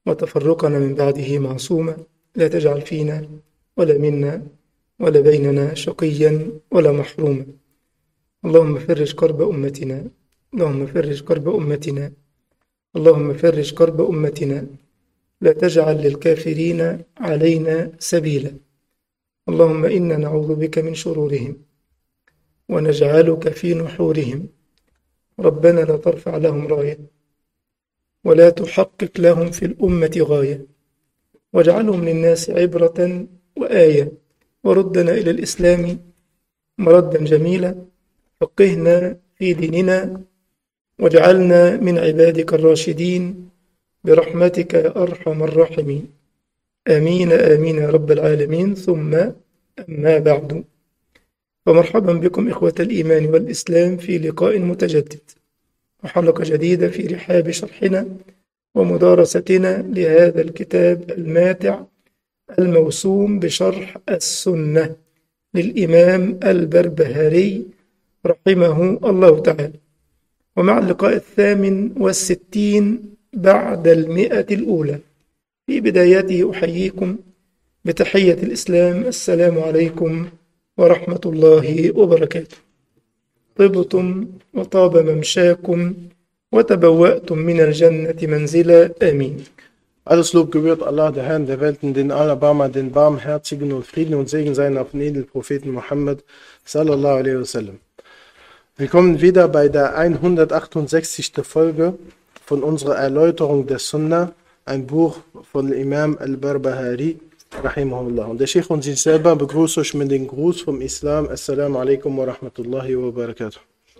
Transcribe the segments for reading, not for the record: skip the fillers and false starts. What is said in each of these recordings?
وتفرقنا من بعده معصوما، لا تجعل فينا ولا منا ولا بيننا شقيا ولا محروما. اللهم فرج كرب أمتنا، اللهم فرج كرب أمتنا، اللهم فرج كرب أمتنا، لا تجعل للكافرين علينا سبيلا. اللهم إنا نعوذ بك من شرورهم ونجعلك في نحورهم. ربنا لا ترفع لهم راية ولا تحقق لهم في الأمة غاية، واجعلهم للناس عبرة وآية، وردنا إلى الإسلام مردا جميلا، فقهنا في ديننا، واجعلنا من عبادك الراشدين برحمتك يا أرحم الراحمين. آمين آمين يا رب العالمين. ثم أما بعد، فمرحبا بكم إخوة الإيمان والإسلام في لقاء متجدد وحلقة جديدة في رحاب شرحنا ومدارستنا لهذا الكتاب الماتع الموسوم بشرح السنة للإمام البربهاري رحمه الله تعالى، ومع اللقاء 68 بعد 100 الأولى. في بدايته أحييكم بتحية الإسلام، السلام عليكم ورحمة الله وبركاته. طبتم وطاب ممشاكم وتبوأتم من الجنة منزلا. آمين. Alles Lob gebührt Allah, der Herrn der Welten, den Allerbarmer, den Barmherzigen, und Frieden und Segen seien auf den edlen Propheten Muhammad sallallahu alaihi wasallam. Willkommen wieder bei der 168. Folge von unserer Erläuterung der Sunnah, ein Buch von Imam al-Barbahari rahimahullah. Und der Sheikh und sich selber begrüßt euch mit dem Gruß vom Islam. Assalamu alaikum wa rahmatullahi wa barakatuh.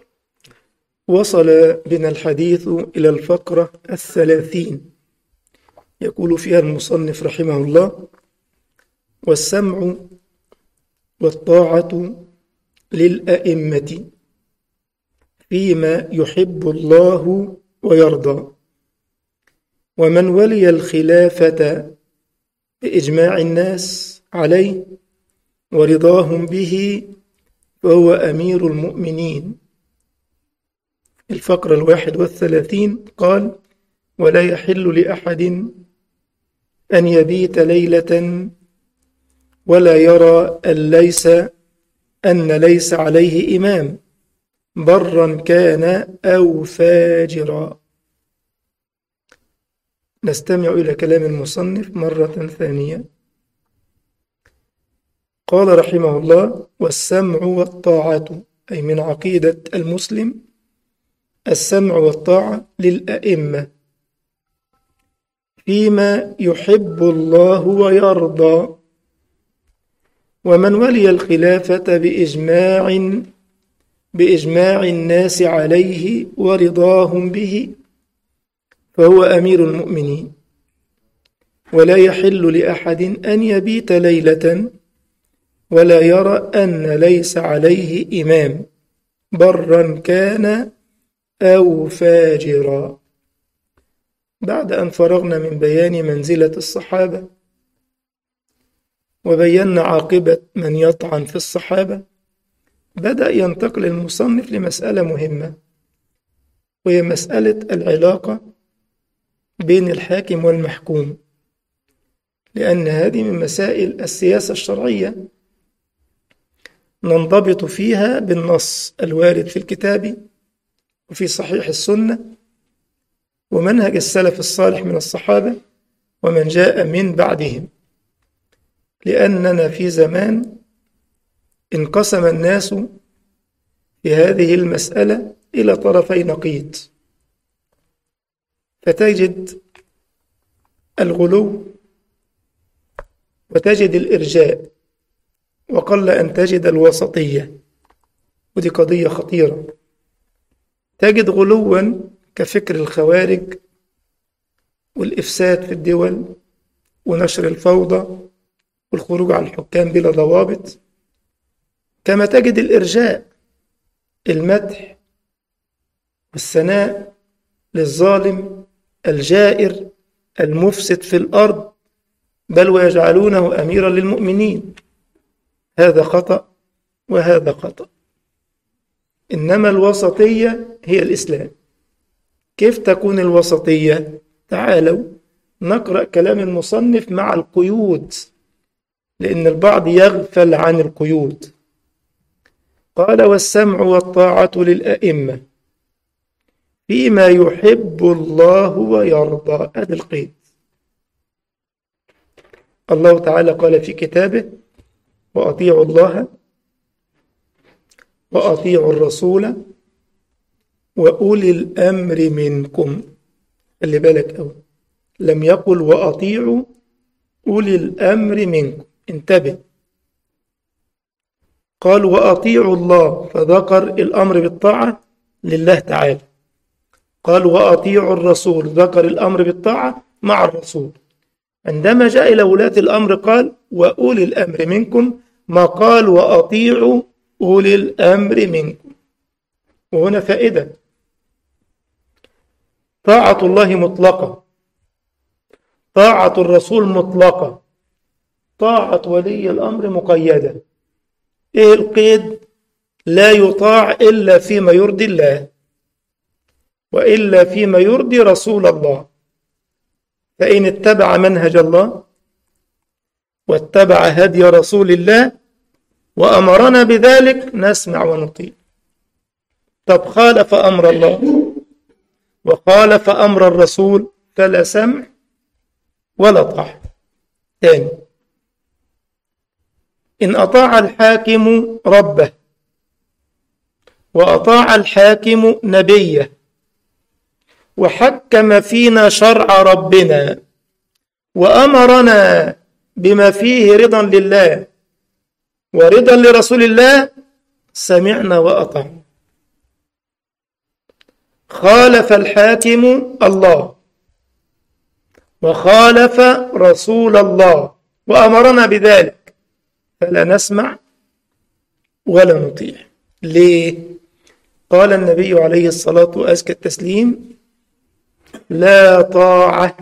وصل بنا الحديث إلى الفقرة 30، يقول فيها المصنف رحمه الله: والسمع والطاعة للأئمة فيما يحب الله ويرضى، ومن ولي الخلافة بإجماع الناس عليه ورضاهم به فهو أمير المؤمنين. الفقرة 31 قال: ولا يحل لأحد أن يبيت ليلة ولا يرى أن ليس عليه إمام برا كان أو فاجرا. نستمع إلى كلام المصنف مرة ثانية. قال رحمه الله: والسمع والطاعة، أي من عقيدة المسلم السمع والطاعة للأئمة فيما يحب الله ويرضى، ومن ولي الخلافة بإجماع الناس عليه ورضاهم به فهو أمير المؤمنين. ولا يحل لأحد أن يبيت ليلة ولا يرى أن ليس عليه إمام برا كان أو فاجرا. بعد أن فرغنا من بيان منزلة الصحابة وبينا عاقبة من يطعن في الصحابة، بدأ ينتقل المصنف لمسألة مهمة، وهي مسألة العلاقة بين الحاكم والمحكوم، لأن هذه من مسائل السياسة الشرعية ننضبط فيها بالنص الوارد في الكتاب وفي صحيح السنة ومنهج السلف الصالح من الصحابة ومن جاء من بعدهم، لأننا في زمان انقسم الناس في هذه المسألة إلى طرفي نقيض، فتجد الغلو وتجد الإرجاء، وقل أن تجد الوسطية، ودي قضية خطيرة. تجد غلوا كفكر الخوارج والإفساد في الدول ونشر الفوضى والخروج على الحكام بلا ضوابط، كما تجد الإرجاء، المدح والثناء للظالم الجائر المفسد في الأرض، بل ويجعلونه أميرا للمؤمنين. هذا خطأ وهذا خطأ. إنما الوسطية هي الإسلام. كيف تكون الوسطية؟ تعالوا نقرأ كلام المصنف مع القيود، لأن البعض يغفل عن القيود. قال: والسمع والطاعة للأئمة فيما يحب الله ويرضى. هذا القيد. الله تعالى قال في كتابه: وأطيعوا الله وأطيعوا الرسول وأولي الأمر منكم. خلي بالك أوي، لم يقل وأطيعوا أولي الأمر منكم، انتبه. قال وأطيعوا الله، فذكر الأمر بالطاعة لله تعالى. قال وأطيعوا الرسول، ذكر الأمر بالطاعة مع الرسول. عندما جاء إلى ولاة الأمر قال وأولي الأمر منكم، ما قال وأطيعوا أولي الأمر منكم. وهنا فائدة: طاعة الله مطلقة، طاعة الرسول مطلقة، طاعة ولي الأمر مقيدة. إيه القيد؟ لا يطاع إلا فيما يرضي الله، وإلا فيما يرضي رسول الله. فإن اتبع منهج الله واتبع هدي رسول الله وأمرنا بذلك نسمع ونطيع. طب خالف أمر الله وخالف أمر الرسول فلا سمع ولا طاعة. ثاني: إن أطاع الحاكم ربه وأطاع الحاكم نبيه وحكم فينا شرع ربنا وأمرنا بما فيه رضا لله ورضا لرسول الله، سمعنا وأطعنا. خالف الحاكم الله وخالف رسول الله وأمرنا بذلك فلا نسمع ولا نطيع. ليه؟ قال النبي عليه الصلاة وأزكى التسليم: لا طاعة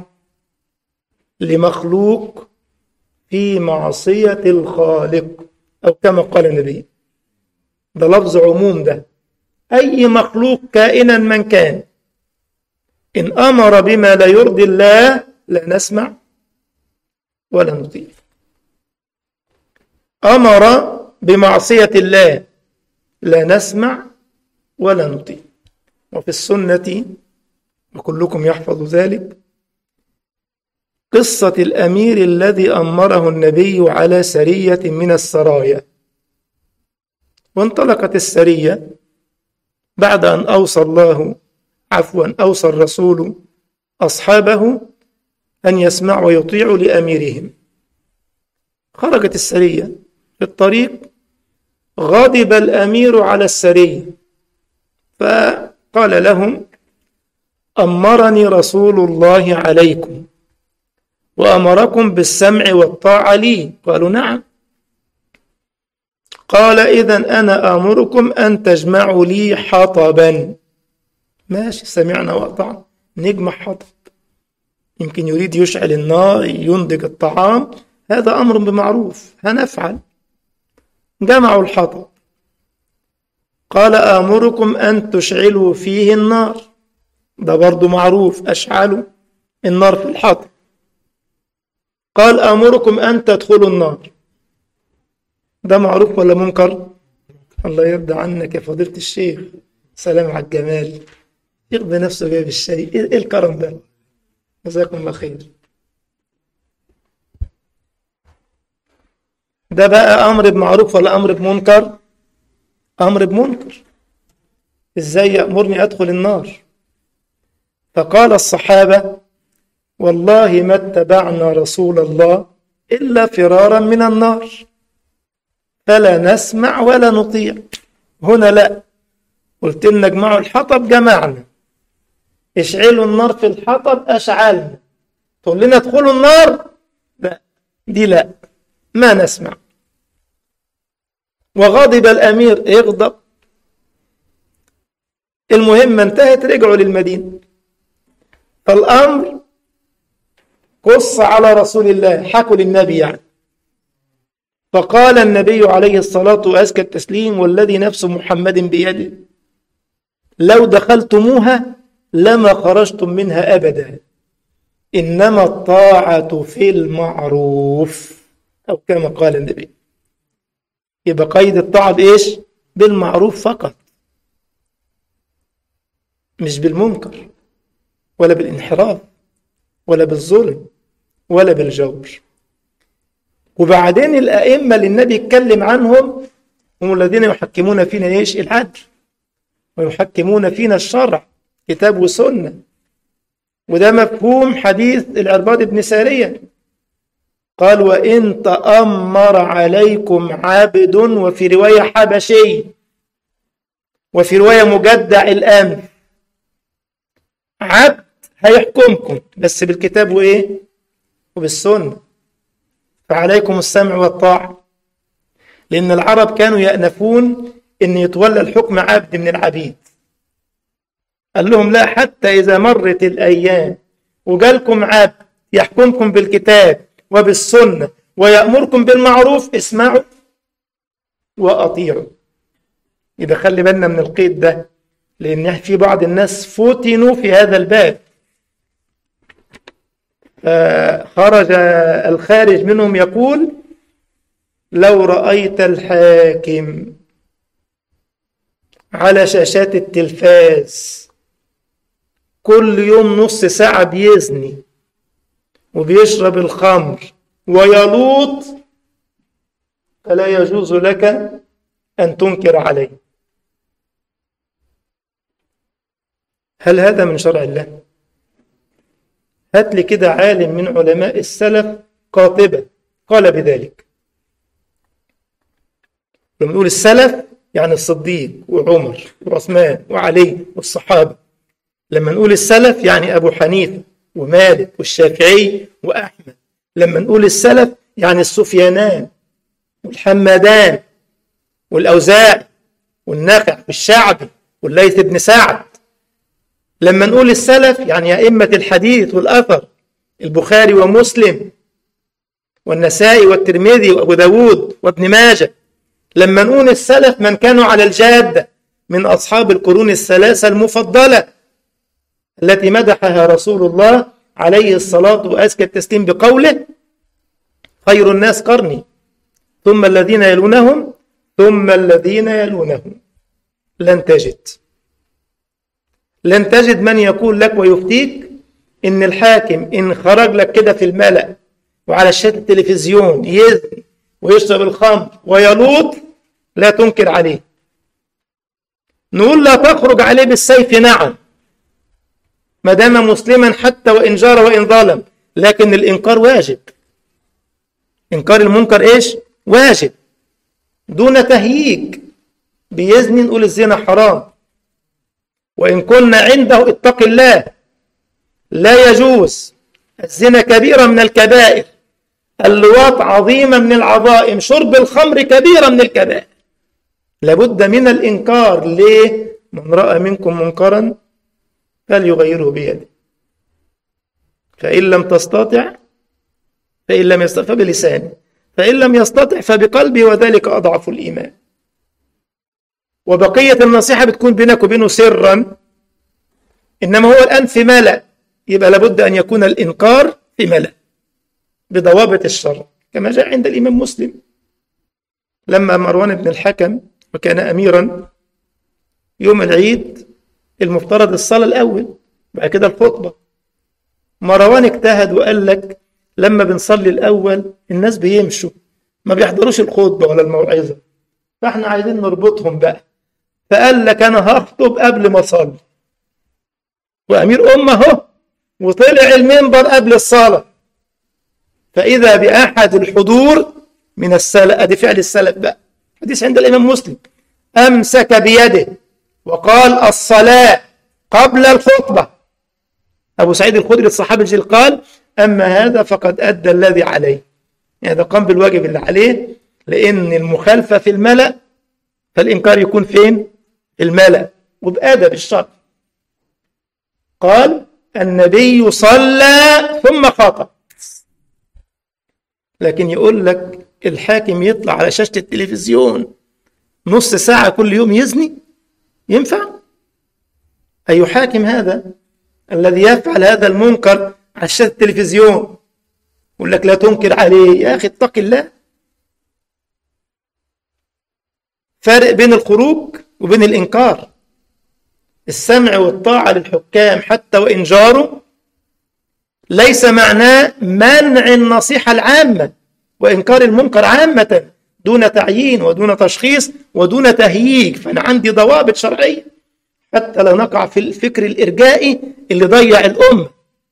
لمخلوق في معصية الخالق، أو كما قال النبي. ده لفظ عموم، ده أي مخلوق كائنا من كان إن أمر بما لا يرضي الله لا نسمع ولا نطيع. أمر بمعصية الله لا نسمع ولا نطيع. وفي السنة، وكلكم يحفظ ذلك، قصة الأمير الذي أمره النبي على سرية من السرايا. وانطلقت السرية بعد أن أوصى الرسول أصحابه أن يسمعوا ويطيعوا لأميرهم. خرجت السرية في الطريق، غضب الأمير على السرية فقال لهم: أمرني رسول الله عليكم وأمركم بالسمع والطاعة لي. قالوا: نعم. قال: إذن أنا آمركم أن تجمعوا لي حطبا. ماشي، سمعنا وأطعنا، نجمع حطب. يمكن يريد يشعل النار، ينضج الطعام، هذا أمر بمعروف، هنفعل. جمعوا الحطب. قال: آمركم أن تشعلوا فيه النار. ده برضو معروف، أشعلوا النار في الحطب. قال: آمركم أن تدخلوا النار. ده معروف ولا منكر؟ الله يرضى عنك يا فضيلة الشيخ، سلام على الجمال. يقضي نفسه جايب الشاي، إيه الكرم ده؟ جزاكم الله خير. ده بقى أمر بمعروف ولا أمر بمنكر؟ أمر بمنكر. إزاي يأمرني أدخل النار؟ فقال الصحابة: والله ما اتبعنا رسول الله إلا فرارا من النار، فلا نسمع ولا نطيع. هنا لا، قلت لنا اجمعوا الحطب، جمعنا. اشعلوا النار في الحطب، أشعلنا. تقول لنا ادخلوا النار، لا، دي لا، ما نسمع. وغضب الأمير، يغضب. المهم انتهت، رجعوا للمدينة. فالأمر قص على رسول الله، حكوا للنبي يعني. فقال النبي عليه الصلاة وأزكى التسليم: والذي نفس محمد بيده لو دخلتموها لما خرجتم منها أبدا. إنما الطاعة في المعروف، أو كما قال النبي. يبقى قيد الطاعة بإيش؟ بالمعروف فقط، مش بالمنكر ولا بالانحراف ولا بالظلم ولا بالجور. وبعدين الأئمة اللي النبي يتكلم عنهم هم الذين يحكمون فينا إيش؟ العدل، ويحكمون فينا الشرع، كتاب وسنة. وده مفهوم حديث العرباض بن سارية، قال: وإن تأمر عليكم عبد، وفي رواية حبشي، وفي رواية مجدع الأمر، عبد هيحكمكم بس بالكتاب وإيه؟ وبالسنة، فعليكم السمع والطاعة. لأن العرب كانوا يأنفون أن يتولى الحكم عبد من العبيد. قال لهم: لا، حتى إذا مرت الأيام وجالكم عبد يحكمكم بالكتاب وبالسنة ويأمركم بالمعروف، اسمعوا وأطيعوا. يبقى خلي بالنا من القيد ده، لأن في بعض الناس فتنوا في هذا الباب، خرج الخارج منهم يقول: لو رأيت الحاكم على شاشات التلفاز كل يوم نص ساعة بيزني وبيشرب الخمر ويلوط، فلا يجوز لك أن تنكر عليه. هل هذا من شرع الله؟ هات لي كده عالم من علماء السلف قاطبة قال بذلك. لما نقول السلف يعني الصديق وعمر وعثمان وعلي والصحابة. لما نقول السلف يعني أبو حنيفة ومالك والشافعي وأحمد. لما نقول السلف يعني السفيانان والحمدان والأوزاعي والنخع والشعبي والليث بن سعد. لما نقول السلف يعني أئمة الحديث والأثر، البخاري ومسلم والنسائي والترمذي وأبو داود وابن ماجه. لما نقول السلف من كانوا على الجادة من أصحاب القرون الثلاثة المفضلة التي مدحها رسول الله عليه الصلاة وأزكى التسليم بقوله: خير الناس قرني ثم الذين يلونهم ثم الذين يلونهم. لن تجد من يقول لك ويفتيك إن الحاكم إن خرج لك كده في الملأ وعلى شاشة التلفزيون يزني ويشرب الخمر ويلوط لا تنكر عليه. نقول لا تخرج عليه بالسيف، نعم، ما دام مسلما حتى وإن جار وإن ظلم، لكن الإنكار واجب. إنكار المنكر إيش؟ واجب، دون تهييج. بيزني نقول الزنا حرام، وإن كنا عنده اتق الله، لا يجوز. الزنا كبيرة من الكبائر، اللواط عظيمة من العظائم، شرب الخمر كبيرة من الكبائر. لابد من الإنكار. ليه؟ من رأى منكم منكرا فليغيره بيده، فإن لم تستطع فإن لم يستطع فبلسانه، فإن لم يستطع فبقلبه، وذلك أضعف الإيمان. وبقية النصيحة بتكون بينك وبينه سرا، إنما هو الآن في ملأ، يبقى لابد أن يكون الإنكار في ملأ بضوابط الشرع، كما جاء عند الإمام مسلم لما مروان بن الحكم وكان أميرا يوم العيد المفترض الصلاة الأول بعد كده الخطبة. مروان اجتهد وقال لك لما بنصلي الأول الناس بيمشوا ما بيحضروش الخطبة ولا الموعظة، فاحنا عايزين نربطهم بقى. فقال لك أنا هخطب قبل ما أصلي، وأمير أمة هو، وطلع المنبر قبل الصلاة، فإذا بأحد الحضور من السلف، أدي فعل السلف بقى، حديث عند الإمام مسلم، أمسك بيده وقال: الصلاة قبل الخطبة. أبو سعيد الخدري الصحابي الجليل قال: أما هذا فقد أدى الذي عليه، يعني ده قام بالواجب اللي عليه، لأن المخالفة في الملأ فالإنكار يكون فين؟ في الملأ وبأدب الشرع. قال: النبي صلى ثم خطب. لكن يقول لك الحاكم يطلع على شاشة التلفزيون نص ساعة كل يوم يزني، ينفع؟ أي حاكم هذا الذي يفعل هذا المنكر على شاشة التلفزيون، يقول لك لا تنكر عليه. يا أخي اتق الله. فرق بين الخروج وبين الإنكار. السمع والطاعة للحكام حتى وإن جاروا ليس معناه منع النصيحة العامة وإنكار المنكر عامة دون تعيين ودون تشخيص ودون تهييج. فأنا عندي ضوابط شرعية حتى لا نقع في الفكر الإرجائي اللي ضيع الأمة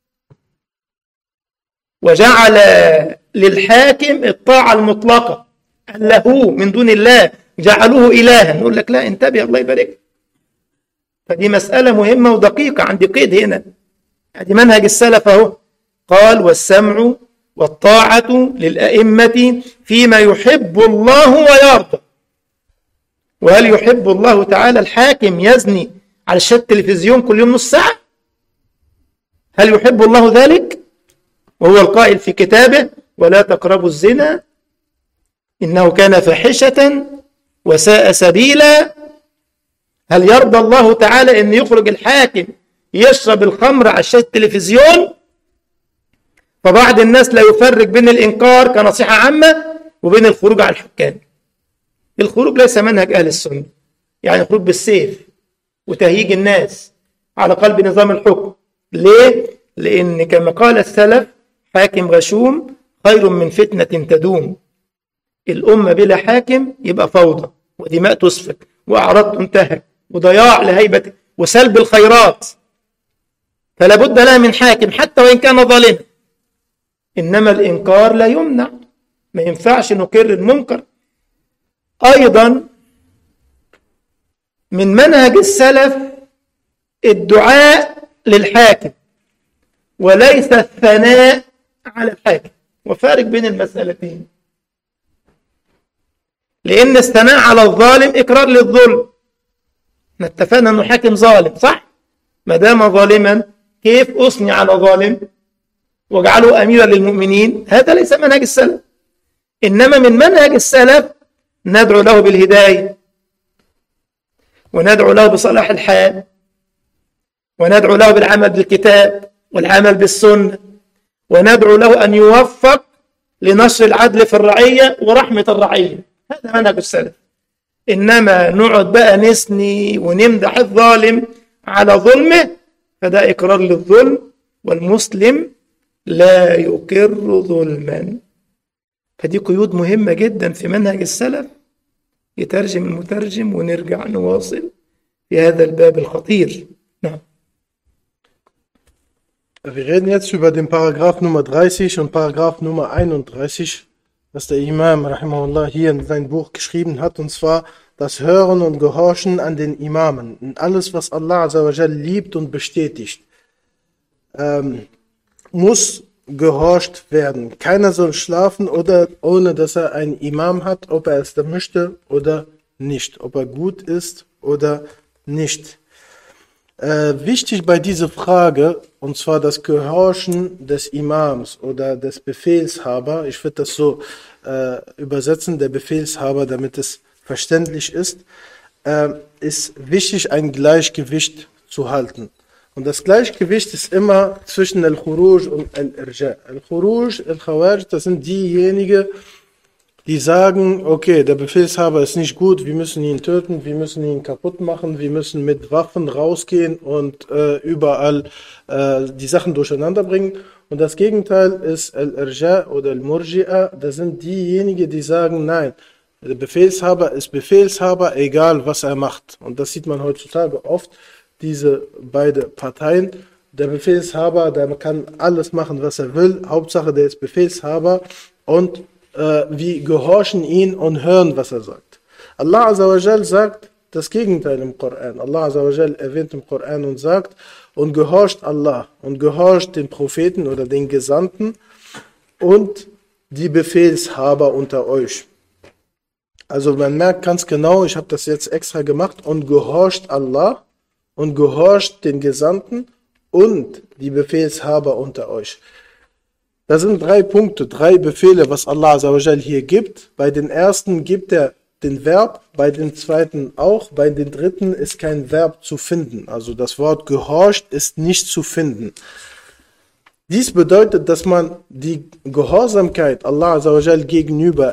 وجعل للحاكم الطاعة المطلقة له من دون الله، جعلوه إلها. نقول لك لا، انتبه الله يبارك. فدي مسألة مهمة ودقيقة. عندي قيد هنا، هذه منهج السلف اهو. قال والسمع والطاعة للأئمة فيما يحب الله ويرضى. وهل يحب الله تعالى الحاكم يزني على شاشة التلفزيون كل يوم نص ساعة؟ هل يحب الله ذلك؟ وهو القائل في كتابه ولا تقربوا الزنا إنه كان فاحشة وساء سبيلا. هل يرضى الله تعالى أن يخرج الحاكم يشرب الخمر على شاشة التلفزيون؟ فبعض الناس لا يفرق بين الإنكار كنصيحة عامة وبين الخروج على الحكام. الخروج ليس منهج أهل السنة، يعني خروج بالسيف وتهييج الناس على قلب نظام الحكم. ليه؟ لأن كما قال السلف حاكم غشوم خير من فتنة تدوم. الأمة بلا حاكم يبقى فوضى ودماء تسفك وأعراض تنتهك وضياع لهيبة وسلب الخيرات. فلا بد لها من حاكم حتى وإن كان ظالما. إنما الإنكار لا يمنع، ما ينفعش نكر المنكر. أيضا من منهج السلف الدعاء للحاكم وليس الثناء على الحاكم، وفارق بين المسألتين. لأن الثناء على الظالم إقرار للظلم. ما اتفقنا أنه حاكم ظالم صح؟ ما دام ظالما كيف أثني على ظالم واجعله أميرا للمؤمنين؟ هذا ليس منهج السلف. إنما من منهج السلف ندعو له بالهداية، وندعو له بصلاح الحال، وندعو له بالعمل بالكتاب والعمل بالسنة، وندعو له أن يوفق لنشر العدل في الرعية ورحمة الرعية. هذا منهج السلف. إنما نقعد بقى نسني ونمدح الظالم على ظلمه، فده إقرار للظلم، والمسلم لا يقر ظلما. فدي قيود مهمة جدا في منهج السلف. يترجم المترجم ونرجع نواصل في هذا الباب الخطير. نعم. Wir reden jetzt über den Paragraph Nummer 30 und Paragraph Nummer 31, was der Imam rahimahullah hier in sein Buch geschrieben hat, und zwar das Hören und Gehorchen an den Imamen und alles, was Allah Azza wa Jal liebt und bestätigt, muss gehorcht werden. Keiner soll schlafen oder ohne dass er einen Imam hat, ob er es da möchte oder nicht, ob er gut ist oder nicht. Wichtig bei dieser Frage, und zwar das Gehorchen des Imams oder des Befehlshaber, ich würde das so übersetzen, der Befehlshaber, damit es verständlich ist, ist wichtig, ein Gleichgewicht zu halten. Und das Gleichgewicht ist immer zwischen Al-Khuruj und Al-Irja. Al-Khuruj, Al-Khawarij, das sind diejenigen, die sagen, okay, der Befehlshaber ist nicht gut, wir müssen ihn töten, wir müssen ihn kaputt machen, wir müssen mit Waffen rausgehen und überall die Sachen durcheinander bringen. Und das Gegenteil ist Al-Irja oder Al-Murji'a, das sind diejenigen, die sagen, nein, der Befehlshaber ist Befehlshaber, egal was er macht. Und das sieht man heutzutage oft, diese beiden Parteien. Der Befehlshaber, der kann alles machen, was er will, Hauptsache der ist Befehlshaber und wir gehorchen ihn und hören, was er sagt. Allah Azza wa Jal sagt das Gegenteil im Koran. Allah Azza wa Jal erwähnt im Koran und sagt, und gehorcht Allah und gehorcht den Propheten oder den Gesandten und die Befehlshaber unter euch. Also man merkt ganz genau, ich habe das jetzt extra gemacht, und gehorcht Allah und gehorcht den Gesandten und die Befehlshaber unter euch. Das sind 3 Punkte, 3 Befehle, was Allah Azza wa Jal hier gibt. Bei den ersten gibt er den Verb, bei den zweiten auch, bei den dritten ist kein Verb zu finden. Also das Wort gehorcht ist nicht zu finden. Dies bedeutet, dass man die Gehorsamkeit Allah Azza wa Jal gegenüber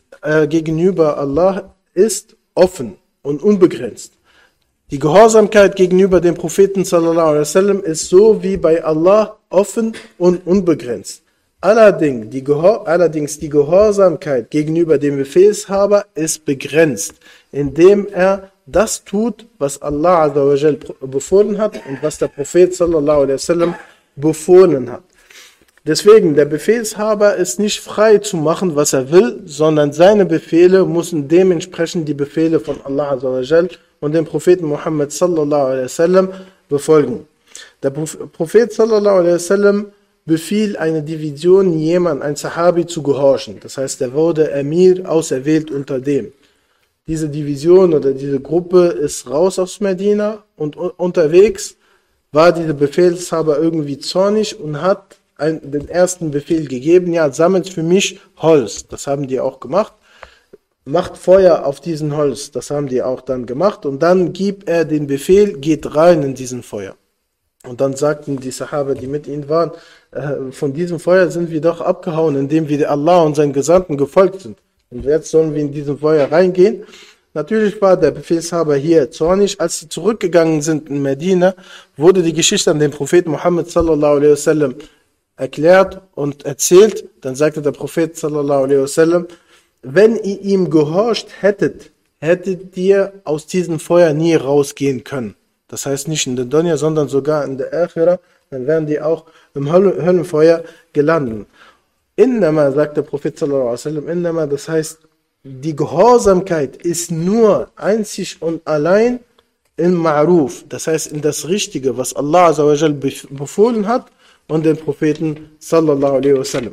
Allah ist offen und unbegrenzt. Die Gehorsamkeit gegenüber dem Propheten sallallahu alaihi wasallam ist so wie bei Allah offen und unbegrenzt. Allerdings die Gehorsamkeit gegenüber dem Befehlshaber ist begrenzt, indem er das tut, was Allah Azza wa Jal befohlen hat und was der Prophet sallallahu alaihi wasallam befohlen hat. Deswegen, der Befehlshaber ist nicht frei zu machen, was er will, sondern seine Befehle müssen dementsprechend die Befehle von Allah Azza wa Jal und dem Propheten Muhammad sallallahu alaihi wasallam befolgen. Der Prophet sallallahu alaihi wasallam befiel eine Division, ein Sahabi zu gehorchen. Das heißt, er wurde Emir auserwählt unter dem. Diese Division oder diese Gruppe ist raus aus Medina und unterwegs war dieser Befehlshaber irgendwie zornig und hat den ersten Befehl gegeben, ja, sammelt für mich Holz. Das haben die auch gemacht. Macht Feuer auf diesen Holz. Das haben die auch dann gemacht. Und dann gibt er den Befehl, geht rein in diesen Feuer. Und dann sagten die Sahaba, die mit ihnen waren, von diesem Feuer sind wir doch abgehauen, indem wir Allah und seinen Gesandten gefolgt sind. Und jetzt sollen wir in diesem Feuer reingehen. Natürlich war der Befehlshaber hier zornig. Als sie zurückgegangen sind in Medina, wurde die Geschichte an den Propheten Muhammad sallallahu alaihi wasallam erklärt und erzählt. Dann sagte der Prophet sallallahu alaihi wasallam, wenn ihr ihm gehorcht hättet, hättet ihr aus diesem Feuer nie rausgehen können. Das heißt nicht in der Dunya, sondern sogar in der Akhira, dann werden die auch im Höllenfeuer gelandet. Innama, sagt der Prophet sallallahu alaihi wasallam, innama, das heißt, die Gehorsamkeit ist nur einzig und allein in Ma'ruf, das heißt in das Richtige, was Allah Azza wa Jal befohlen hat und den Propheten sallallahu alaihi wasallam.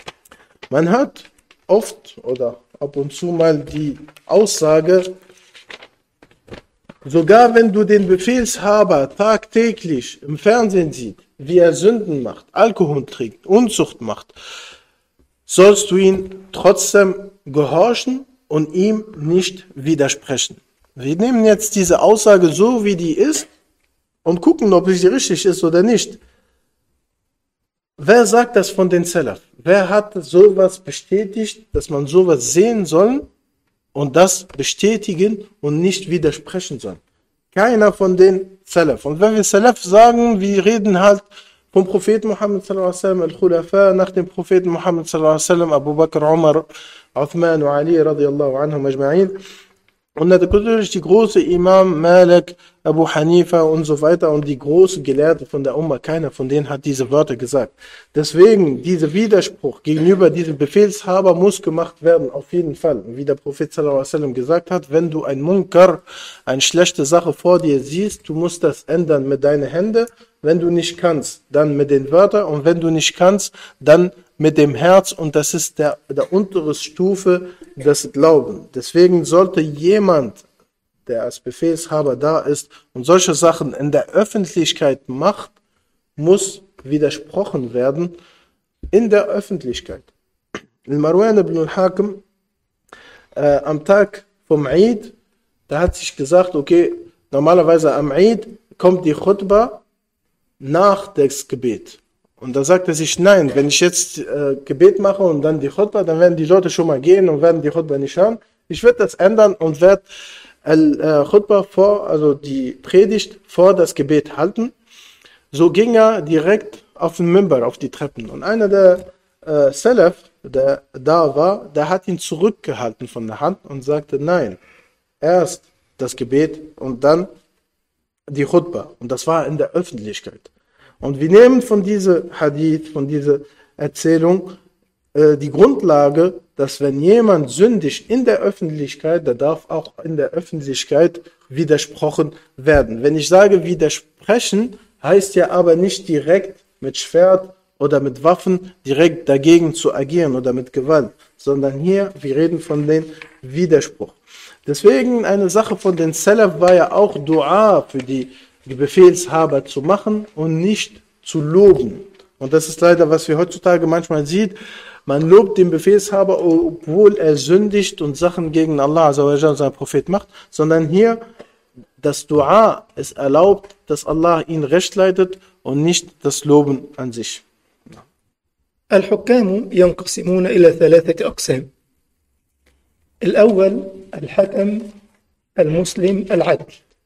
Man hat oft oder ab und zu mal die Aussage, sogar wenn du den Befehlshaber tagtäglich im Fernsehen siehst, wie er Sünden macht, Alkohol trinkt, Unzucht macht, sollst du ihn trotzdem gehorchen und ihm nicht widersprechen. Wir nehmen jetzt diese Aussage so, wie die ist und gucken, ob sie richtig ist oder nicht. Wer sagt das von den Salaf? Wer hat sowas bestätigt, dass man sowas sehen soll und das bestätigen und nicht widersprechen soll? Keiner von den Salaf. Und wenn wir Salaf sagen, wir reden halt vom Propheten Muhammad sallallahu alaihi wasallam, Al-Khulafa, nach dem Propheten Muhammad sallallahu alaihi wasallam, Abu Bakr, Umar, Uthman und Ali radiyallahu anhum ajma'in. Und natürlich die große Imam Malik, Abu Hanifa und so weiter und die großen Gelehrten von der Umma, keiner von denen hat diese Wörter gesagt. Deswegen, dieser Widerspruch gegenüber diesem Befehlshaber muss gemacht werden, auf jeden Fall. Und wie der Prophet sallallahu alaihi wasallam gesagt hat, wenn du ein Munkar, eine schlechte Sache vor dir siehst, du musst das ändern mit deinen Händen. Wenn du nicht kannst, dann mit den Wörtern und wenn du nicht kannst, dann mit dem Herz und das ist der untere Stufe des Glaubens. Deswegen sollte jemand, der als Befehlshaber da ist und solche Sachen in der Öffentlichkeit macht, muss widersprochen werden in der Öffentlichkeit. Marwan ibn al-Hakim am Tag vom Eid, da hat sich gesagt, okay, normalerweise am Eid kommt die Khutbah nach das Gebet. Und da sagt er sich, nein, wenn ich jetzt Gebet mache und dann die Khutbah, dann werden die Leute schon mal gehen und werden die Khutbah nicht hören. Ich werde das ändern und werde Khutbah also die Predigt vor das Gebet halten. So ging er direkt auf den Mimbar, auf die Treppen. Und einer der Salaf, der da war, der hat ihn zurückgehalten von der Hand und sagte, nein, erst das Gebet und dann die Khutbah. Und das war in der Öffentlichkeit. Und wir nehmen von dieser Hadith, von dieser Erzählung, die Grundlage, dass wenn jemand sündigt in der Öffentlichkeit, der darf auch in der Öffentlichkeit widersprochen werden. Wenn ich sage widersprechen, heißt ja aber nicht direkt mit Schwert oder mit Waffen direkt dagegen zu agieren oder mit Gewalt, sondern hier, wir reden von dem Widerspruch. Deswegen eine Sache von den Salaf war ja auch Dua für die Befehlshaber zu machen und nicht zu loben. Und das ist leider, was wir heutzutage manchmal sieht. Man lobt den Befehlshaber, obwohl er sündigt und Sachen gegen Allah Azza wa Jalla, seinen Prophet macht, sondern hier das Dua ist erlaubt, dass Allah ihn recht leitet und nicht das Loben an sich. الحكام ينقسمون إلى 3 أقسام. الأول الحكم المسلم العدل،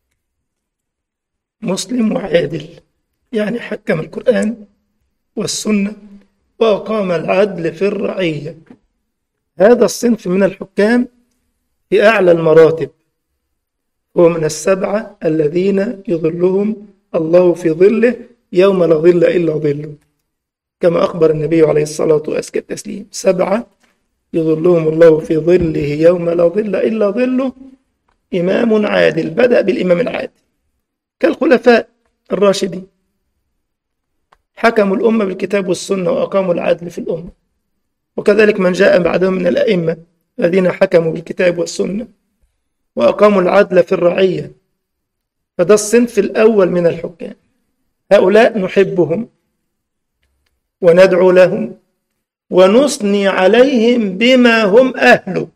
مسلم وعادل، يعني حكم القرآن والسنة وأقام العدل في الرعية. هذا الصنف من الحكام في أعلى المراتب، هو من 7 الذين يظلهم الله في ظله يوم لا ظل إلا ظله، كما أخبر النبي عليه الصلاة وأزكى التسليم: 7 يظلهم الله في ظله يوم لا ظل إلا ظله: إمام عادل، بدأ بالإمام العادل كالخلفاء الراشدين، حكموا الأمة بالكتاب والسنة وأقاموا العدل في الأمة، وكذلك من جاء بعدهم من الأئمة الذين حكموا بالكتاب والسنة وأقاموا العدل في الرعية. فده الصنف الأول من الحكام، هؤلاء نحبهم وندعو لهم ونثني عليهم بما هم أهله،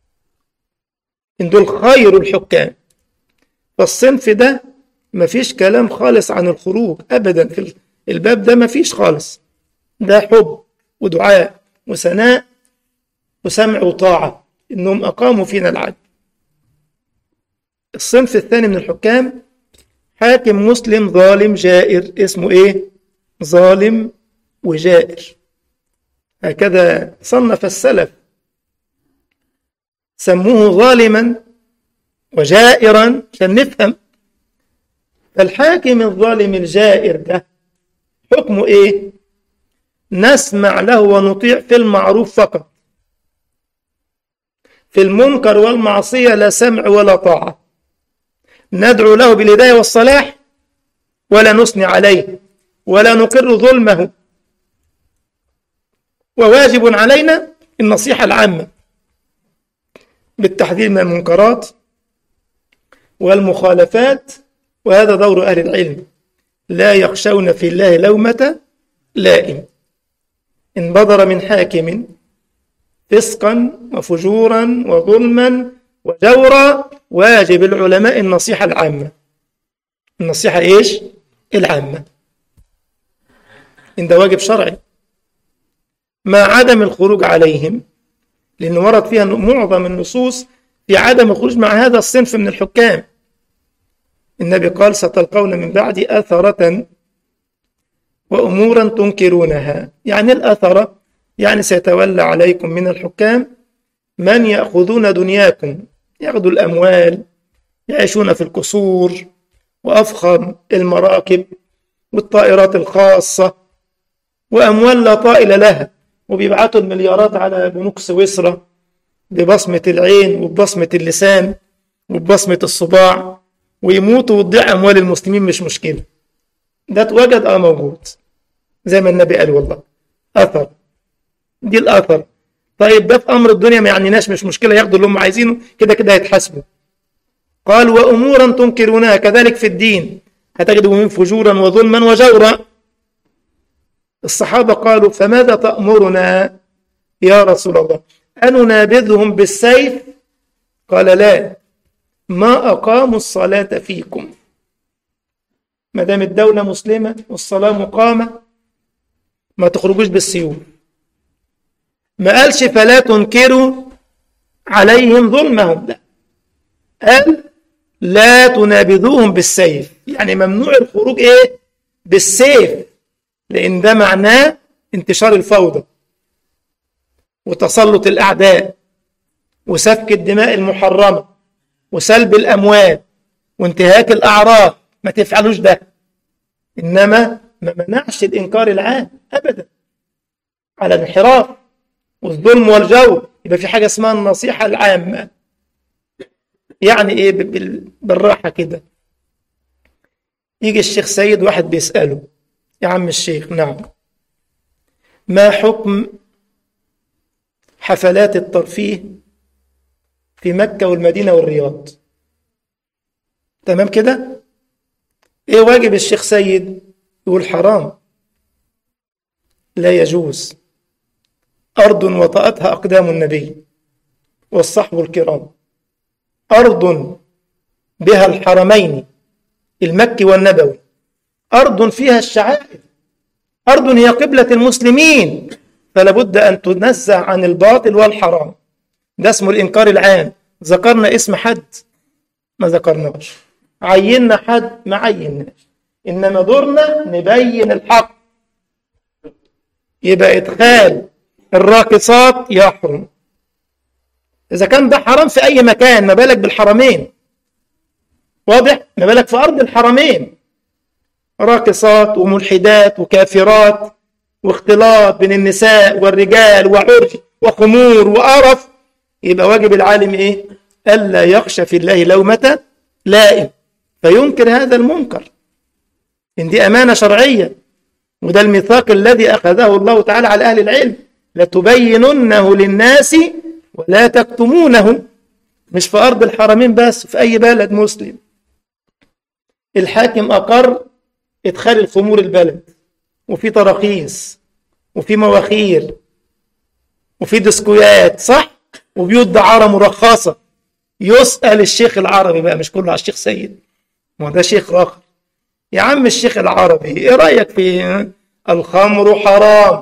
إن دول خير الحكام. فالصنف ده مفيش كلام خالص عن الخروج أبدا، في الباب ده مفيش خالص، ده حب ودعاء وثناء وسمع وطاعة إنهم أقاموا فينا العدل. الصنف الثاني من الحكام حاكم مسلم ظالم جائر، اسمه إيه؟ ظالم وجائر، هكذا صنف السلف، سموه ظالما وجائرا عشان نفهم. فالحاكم الظالم الجائر ده حكمه إيه؟ نسمع له ونطيع في المعروف فقط، في المنكر والمعصية لا سمع ولا طاعة، ندعو له بالهداية والصلاح ولا نثني عليه ولا نقر ظلمه، وواجب علينا النصيحة العامة بالتحذير من المنكرات والمخالفات، وهذا دور أهل العلم، لا يخشون في الله لومة لائم. إن بدر من حاكم فسقا وفجورا وظلما وجورا، واجب العلماء النصيحة العامة. النصيحة إيش؟ العامة، إن ده واجب شرعي، مع عدم الخروج عليهم، لأن ورد فيها معظم النصوص في عدم الخروج مع هذا الصنف من الحكام. النبي قال: ستلقون من بعدي أثرة وأمورا تنكرونها. يعني الأثرة يعني سيتولى عليكم من الحكام من يأخذون دنياكم، يأخذوا الأموال، يعيشون في القصور وأفخم المراكب والطائرات الخاصة وأموال لا طائل لها، وبيبعتوا المليارات على بنوك سويسرا ببصمة العين وببصمة اللسان وببصمة الصباع، ويموتوا وتضيع أموال المسلمين، مش مشكلة. ده اتوجد موجود زي ما النبي قال، والله أثر، دي الأثر. طيب ده في أمر الدنيا ما يعنيناش، مش مشكلة، ياخدوا اللي هم عايزينه، كده كده هيتحاسبوا. قال: وأمورا تنكرونها، كذلك في الدين هتجدوا من فجورا وظلما وجورا. الصحابة قالوا: فماذا تأمرنا يا رسول الله؟ أننابذهم بالسيف؟ قال: لا، ما أقاموا الصلاة فيكم، ما دام الدولة مسلمة والصلاة مقامة ما تخرجوش بالسيوف. ما قالش فلا تنكروا عليهم ظلمهم، لا، قال لا تنابذوهم بالسيف، يعني ممنوع الخروج ايه؟ بالسيف، لان ده معناه انتشار الفوضى وتسلط الاعداء وسفك الدماء المحرمة وسلب الاموال وانتهاك الاعراض، ما تفعلوش ده. انما ما منعش الانكار العام ابدا على الانحراف والظلم والجور. يبقى في حاجة اسمها النصيحة العامة، يعني ايه؟ بالراحة كده. يجي الشيخ سيد واحد بيسأله: يا عم الشيخ، نعم، ما حكم حفلات الترفيه في مكة والمدينة والرياض؟ تمام كده؟ ايه واجب الشيخ سيد؟ يقول حرام، لا يجوز، أرض وطأتها أقدام النبي والصحب الكرام، أرض بها الحرمين المكي والنبوي، أرض فيها الشعائر، أرض هي قبلة المسلمين، فلا بد أن تنزع عن الباطل والحرام. ده اسمه الإنكار العام. ذكرنا اسم حد؟ ما ذكرناش. عيننا حد؟ ما عيناش. إنما دورنا نبين الحق. يبقى إدخال الراقصات يحرم. إذا كان ده حرام في أي مكان، ما بالك بالحرمين؟ واضح؟ ما بالك في أرض الحرمين، راقصات وملحدات وكافرات واختلاط بين النساء والرجال وعرف وخمور وقرف. يبقى واجب العالم إيه؟ ألا يخشى في الله لومة لائم فينكر هذا المنكر. إن دي أمانة شرعية، وده الميثاق الذي أخذه الله تعالى على أهل العلم، لتبيننه للناس ولا تكتمونه. مش في أرض الحرمين بس، في أي بلد مسلم. الحاكم أقر إدخال الخمور البلد، وفي تراخيص وفي مواخير وفي ديسكويات، صح؟ وبيوت دعارة مرخصة. يسأل الشيخ العربي بقى، مش كله على الشيخ سيد، ما ده شيخ آخر. يا عم الشيخ العربي، ايه رأيك في الخمر حرام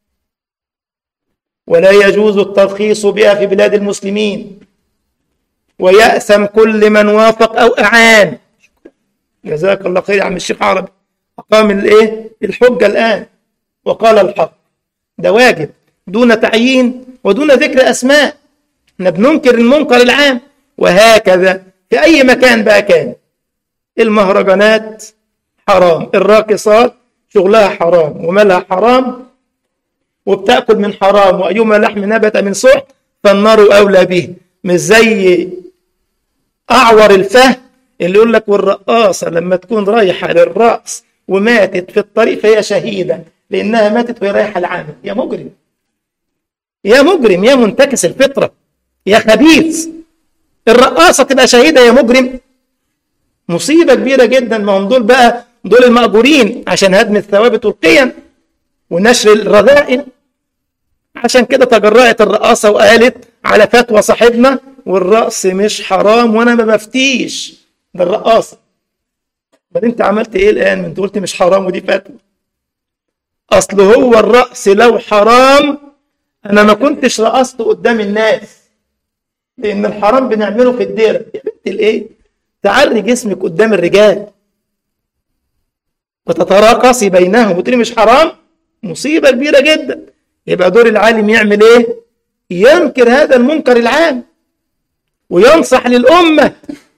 ولا يجوز الترخيص بها في بلاد المسلمين، ويأثم كل من وافق أو أعان. جزاك الله خير يا عم الشيخ عربي، أقام الحجة الآن وقال الحق. ده واجب دون تعيين ودون ذكر أسماء. احنا بننكر المنكر العام. وهكذا في أي مكان بقى كان. المهرجانات حرام، الراقصات شغلها حرام ومالها حرام وبتأكل من حرام، وأيما لحم نبت من سحت فالنار أولى به. مش زي أعور الفهم اللي يقول لك والرقاصة لما تكون رايحة للرقص وماتت في الطريق فهي شهيدة لأنها ماتت وهي رايحة العمل. يا مجرم، يا مجرم، يا منتكس الفطرة، يا خبيث. الرقاصة تبقى شهيدة يا مجرم؟ مصيبة كبيرة جدا. ما هم دول بقى، دول المأجورين عشان هدم الثوابت والقيم ونشر الرذائل. عشان كده تجرأت الرقاصة وقالت على فتوى صاحبنا والرقص مش حرام وانا ما بفتيش. ده الرقاصة. بل انت عملت ايه الآن؟ انت قلت مش حرام ودي فتوى. اصل هو الرقص لو حرام انا ما كنتش رقصت قدام الناس، لان الحرام بنعمله في الديرة. يا بنت الايه، تعري جسمك قدام الرجال وتتراقصي بينهم وتقولي مش حرام؟ مصيبة كبيرة جدا. يبقى دور العالم يعمل ايه؟ ينكر هذا المنكر العام وينصح للأمة.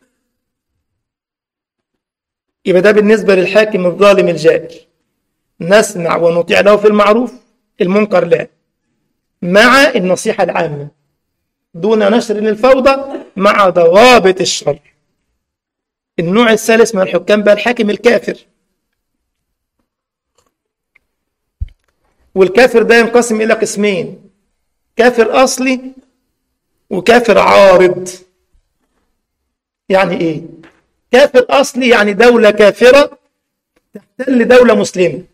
يبقى ده بالنسبة للحاكم الظالم الجائر. نسمع ونطيع له في المعروف، المنكر لا، مع النصيحة العامة دون نشر للفوضى مع ضوابط الشرع. النوع الثالث من الحكام بقى الحاكم الكافر. والكافر ده ينقسم إلى قسمين: كافر أصلي وكافر عارض. يعني إيه؟ كافر أصلي يعني دولة كافرة تحتل دولة مسلمة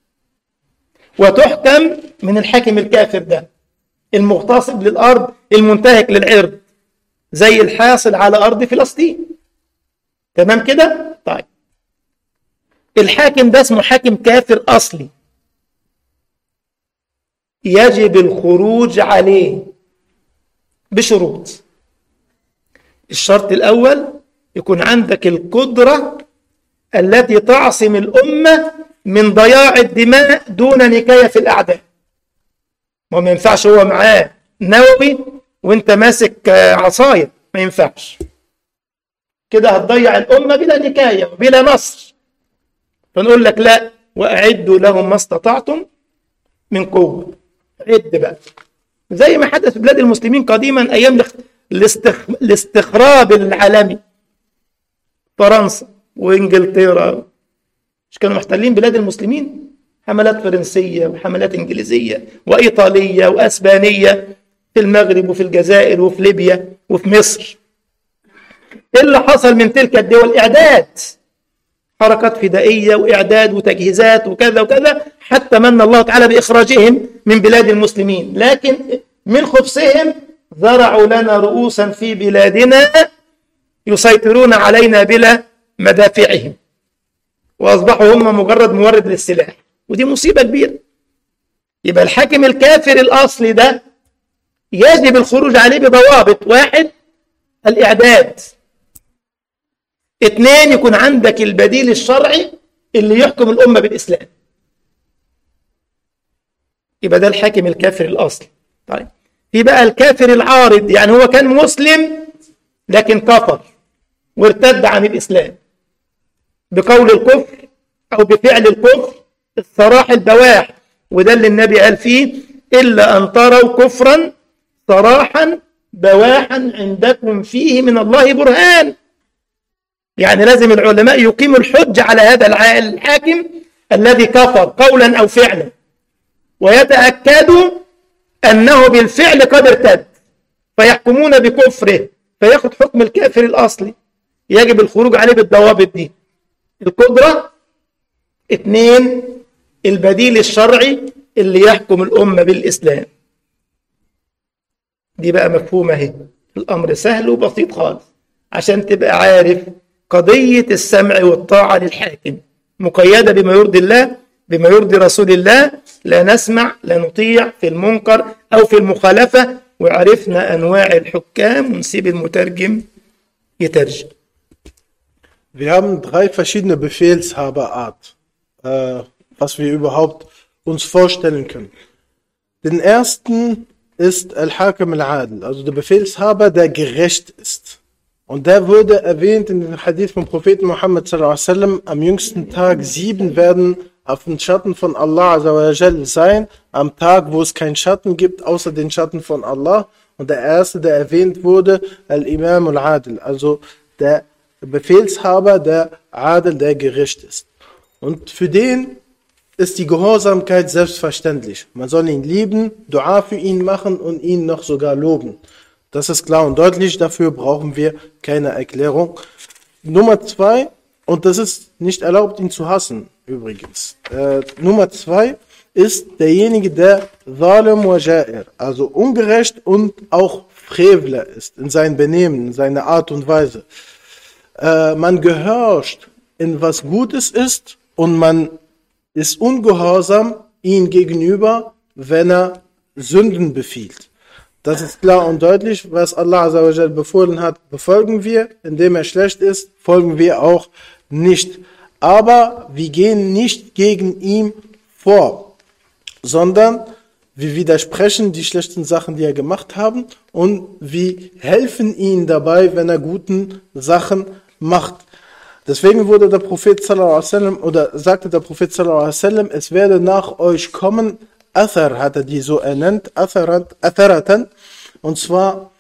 وتحكم من الحاكم الكافر ده، المغتصب للأرض المنتهك للعرض، زي الحاصل على أرض فلسطين. تمام كده؟ طيب، الحاكم ده اسمه حاكم كافر أصلي، يجب الخروج عليه بشروط. الشرط الأول يكون عندك القدرة التي تعصم الأمة من ضياع الدماء دون نكاية في الأعداء. ما ينفعش هو معاه نووي وانت ماسك عصاية، ما ينفعش كده، هتضيع الأمة بلا نكاية وبلا نصر. فنقول لك لا، وأعدوا لهم ما استطعتم من قوة. عد بقى زي ما حدث في بلاد المسلمين قديما أيام الاستخراب العالمي. فرنسا وإنجلترا مش كانوا محتلين بلاد المسلمين؟ حملات فرنسية وحملات إنجليزية وإيطالية وأسبانية في المغرب وفي الجزائر وفي ليبيا وفي مصر. إيه اللي حصل من تلك الدول؟ إعداد، حركات فدائية وإعداد وتجهيزات وكذا وكذا، حتى من الله تعالى بإخراجهم من بلاد المسلمين. لكن من خبثهم زرعوا لنا رؤوسا في بلادنا يسيطرون علينا بلا مدافعهم، وأصبحوا هم مجرد مورد للسلاح. ودي مصيبة كبيرة. يبقى الحاكم الكافر الأصلي ده يجب الخروج عليه بضوابط: 1 الإعداد، 2 يكون عندك البديل الشرعي اللي يحكم الأمة بالإسلام. يبقى ده الحاكم الكافر الأصلي. طيب في بقى الكافر العارض، يعني هو كان مسلم لكن كفر وارتد عن الإسلام بقول الكفر أو بفعل الكفر الصراح البواح، وده اللي النبي قال فيه: إلا أن تروا كفرا صراحا بواحا عندكم فيه من الله برهان. يعني لازم العلماء يقيموا الحج على هذا الحاكم الذي كفر قولا أو فعلا، ويتأكدوا أنه بالفعل قد ارتد، فيحكمون بكفره فياخد حكم الكافر الأصلي. يجب الخروج عليه بالضوابط دي: القدرة، 2 البديل الشرعي اللي يحكم الأمة بالإسلام. دي بقى مفهومة اهي، الأمر سهل وبسيط خالص عشان تبقى عارف قضية السمع والطاعة للحاكم مقيدة بما يرضي الله بما يرضي رسول الله. لا نسمع لا نطيع في المنكر أو في المخالفة. وعرفنا أنواع الحكام ونسيب المترجم يترجم. Wir haben 3 verschiedene Befehlshaberart, was wir überhaupt uns vorstellen können. Den ersten ist Al-Hakim Al-Adil, also der Befehlshaber, der gerecht ist. Und der wurde erwähnt in dem Hadith vom Propheten Muhammad sallallahu alaihi wasallam: am jüngsten Tag 7 werden auf den Schatten von Allah azza wa jal sein, am Tag, wo es keinen Schatten gibt, außer den Schatten von Allah. Und der erste, der erwähnt wurde, Al-Imam Al-Adil, also der Befehlshaber, der Adil, der gerecht ist. Und für den ist die Gehorsamkeit selbstverständlich. Man soll ihn lieben, Dua für ihn machen und ihn noch sogar loben. Das ist klar und deutlich, dafür brauchen wir keine Erklärung. Nummer 2, und das ist nicht erlaubt, ihn zu hassen, übrigens. Nummer 2 ist derjenige, der Zalim wa Ja'ir, also ungerecht und auch Frevler ist in seinem Benehmen, in seiner Art und Weise. Man gehorcht in was Gutes ist und man ist ungehorsam ihm gegenüber, wenn er Sünden befiehlt. Das ist klar und deutlich, was Allah azza wa jal befohlen hat, befolgen wir. Indem er schlecht ist, folgen wir auch nicht. Aber wir gehen nicht gegen ihn vor, sondern wir widersprechen die schlechten Sachen, die er gemacht haben, und wir helfen ihm dabei, wenn er guten Sachen macht. Deswegen wurde der Prophet sallallahu alaihi wasallam, oder sagte der Prophet sallallahu alaihi wasallam: es werde nach euch kommen, Athar hat er die so ernannt, Atharatan, und zwar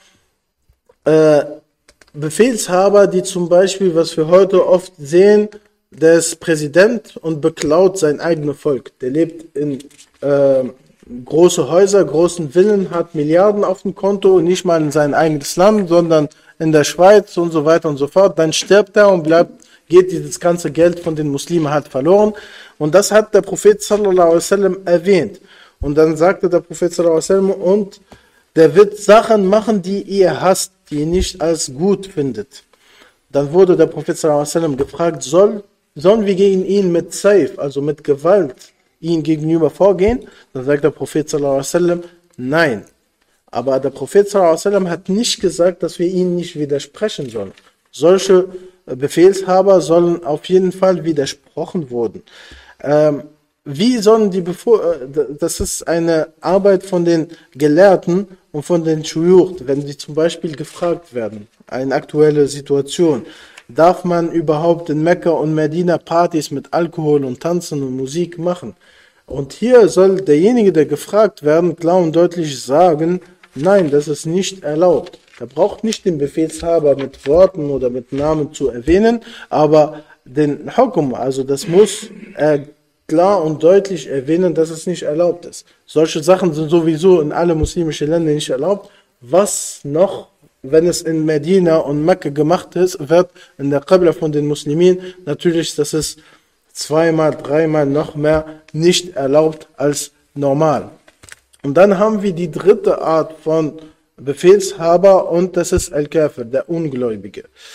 Befehlshaber, die zum Beispiel, was wir heute oft sehen, der ist Präsident und beklaut sein eigenes Volk. Der lebt in große Häuser, großen Villen, hat Milliarden auf dem Konto, nicht mal in sein eigenes Land, sondern in der Schweiz und so weiter und so fort. Dann stirbt er und geht dieses ganze Geld von den Muslimen halt verloren. Und das hat der Prophet sallallahu alaihi wasallam erwähnt. Und dann sagte der Prophet sallallahu alaihi wasallam: und der wird Sachen machen, die ihr hasst, die ihr nicht als gut findet. Dann wurde der Prophet sallallahu alaihi wasallam gefragt: sollen wir gegen ihn mit Saif, also mit Gewalt, ihm gegenüber vorgehen? Dann sagt der Prophet sallallahu alaihi wasallam: nein. Aber der Prophet sallallahu alaihi wasallam hat nicht gesagt, dass wir ihn nicht widersprechen sollen. Solche Befehlshaber sollen auf jeden Fall widersprochen werden. Wie sollen das ist eine Arbeit von den Gelehrten und von den Shuyukh, wenn die zum Beispiel gefragt werden, eine aktuelle Situation: darf man überhaupt in Mekka und Medina Partys mit Alkohol und Tanzen und Musik machen? Und hier soll derjenige, der gefragt werden, klar und deutlich sagen: nein, das ist nicht erlaubt. Er braucht nicht den Befehlshaber mit Worten oder mit Namen zu erwähnen, aber den Hukum, also das muss klar und deutlich erwähnen, dass es nicht erlaubt ist. Solche Sachen sind sowieso in alle muslimischen Länder nicht erlaubt. Was noch, wenn es in Medina und Mekka gemacht wird, in der Qibla von den Muslimen, natürlich, das ist 2-mal, 3-mal noch mehr nicht erlaubt als normal. Und dann haben wir die dritte Art von Befehlshaber, und das ist Al-Kafir, der Ungläubige.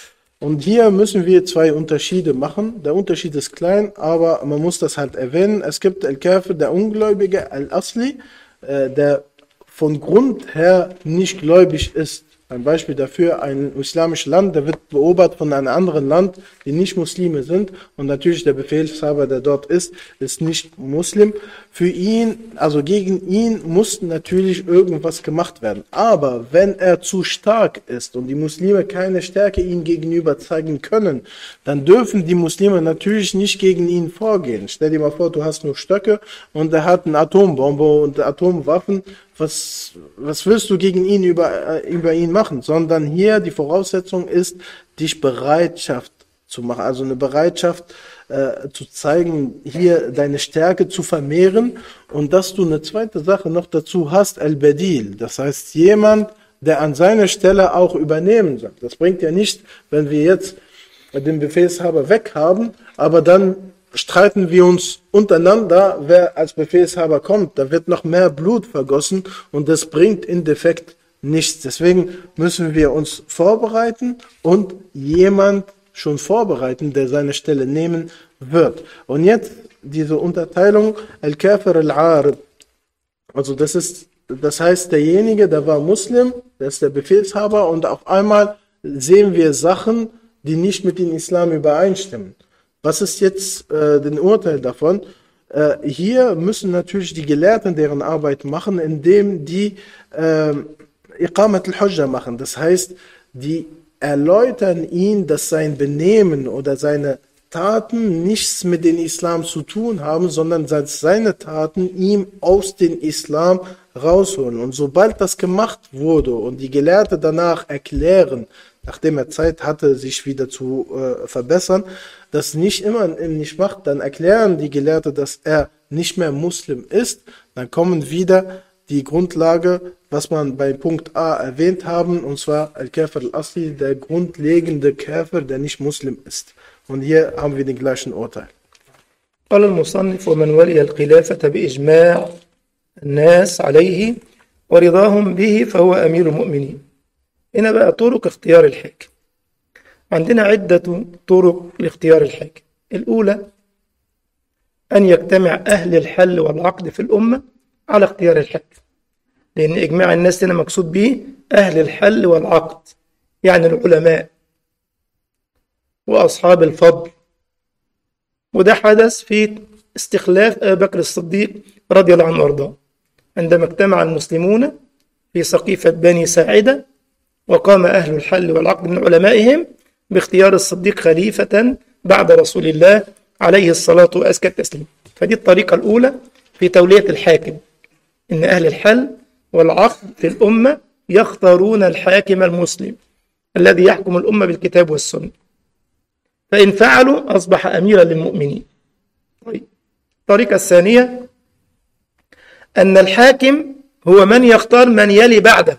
Und hier müssen wir zwei Unterschiede machen. Der Unterschied ist klein, aber man muss das halt erwähnen. Es gibt Al-Kafir, der Ungläubige, Al-Asli, der von Grund her nicht gläubig ist. Ein Beispiel dafür, ein islamisches Land, der wird beobachtet von einem anderen Land, die nicht Muslime sind. Und natürlich der Befehlshaber, der dort ist nicht Muslim. Für ihn, also gegen ihn, muss natürlich irgendwas gemacht werden. Aber wenn er zu stark ist und die Muslime keine Stärke ihm gegenüber zeigen können, dann dürfen die Muslime natürlich nicht gegen ihn vorgehen. Stell dir mal vor, du hast nur Stöcke und er hat eine Atombombe und Atomwaffen. Was willst du gegen ihn über ihn machen? Sondern hier die Voraussetzung ist, dich Bereitschaft zu machen, also eine Bereitschaft zu zeigen, hier deine Stärke zu vermehren und dass du eine zweite Sache noch dazu hast, Al-Badil, das heißt jemand, der an seiner Stelle auch übernehmen soll. Das bringt ja nicht, wenn wir jetzt den Befehlshaber weg haben, aber dann streiten wir uns untereinander, wer als Befehlshaber kommt. Da wird noch mehr Blut vergossen und das bringt im Endeffekt nichts. Deswegen müssen wir uns vorbereiten und jemand schon vorbereiten, der seine Stelle nehmen wird. Und jetzt diese Unterteilung Al-Kafir Al-Arib. Also das heißt, derjenige, der war Muslim, der ist der Befehlshaber und auf einmal sehen wir Sachen, die nicht mit dem Islam übereinstimmen. Was ist jetzt den Urteil davon? Hier müssen natürlich die Gelehrten deren Arbeit machen, indem die Iqamat al-Hujja machen. Das heißt, die erläutern ihn, dass sein Benehmen oder seine Taten nichts mit dem Islam zu tun haben, sondern dass seine Taten ihm aus dem Islam rausholen. Und sobald das gemacht wurde und die Gelehrten danach erklären, nachdem er Zeit hatte, sich wieder zu verbessern, das nicht macht, dann erklären die Gelehrten, dass er nicht mehr Muslim ist, dann kommen wieder die Grundlage, was man bei Punkt A erwähnt haben, und zwar Al-Kafir al-Asli, der grundlegende Kafir, der nicht Muslim ist. Und hier haben wir den gleichen Urteil. قال المصنف ومن ولي الخلافة بإجماع الناس عليه ورضاهم به فهو أمير المؤمنين. هنا بقى طرق اختيار الحاكم. عندنا عدة طرق لاختيار الحاكم. الأولى أن يجتمع أهل الحل والعقد في الأمة على اختيار الحاكم، لأن إجماع الناس هنا مقصود به أهل الحل والعقد، يعني العلماء وأصحاب الفضل. وده حدث في استخلاف أبي بكر الصديق رضي الله عنه وارضاه عندما اجتمع المسلمون في سقيفة بني ساعدة، وقام أهل الحل والعقد من علمائهم باختيار الصديق خليفة بعد رسول الله عليه الصلاة وأزكى التسليم. فدي الطريقة الأولى في تولية الحاكم، إن أهل الحل والعقد في الأمة يختارون الحاكم المسلم الذي يحكم الأمة بالكتاب والسنة، فإن فعلوا أصبح أميرا للمؤمنين. الطريقة الثانية أن الحاكم هو من يختار من يلي بعده،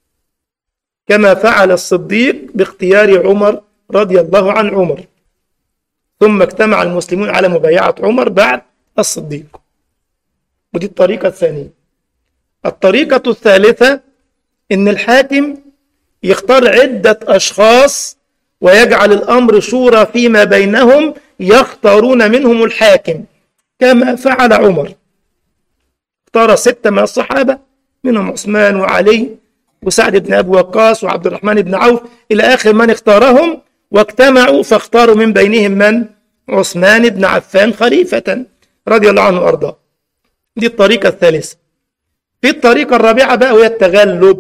كما فعل الصديق باختيار عمر رضي الله عن عمر، ثم اجتمع المسلمون على مبايعة عمر بعد الصديق. ودي الطريقة الثانية. الطريقة الثالثة إن الحاكم يختار عدة أشخاص ويجعل الأمر شورى فيما بينهم يختارون منهم الحاكم، كما فعل عمر. اختار 6 من الصحابة، منهم عثمان وعلي وسعد بن أبي وقاص وعبد الرحمن بن عوف إلى آخر من اختارهم، واجتمعوا فاختاروا من بينهم من؟ عثمان بن عفان خليفة رضي الله عنه وأرضاه. دي الطريقة الثالثة. في الطريقة الرابعة بقى وهي التغلب،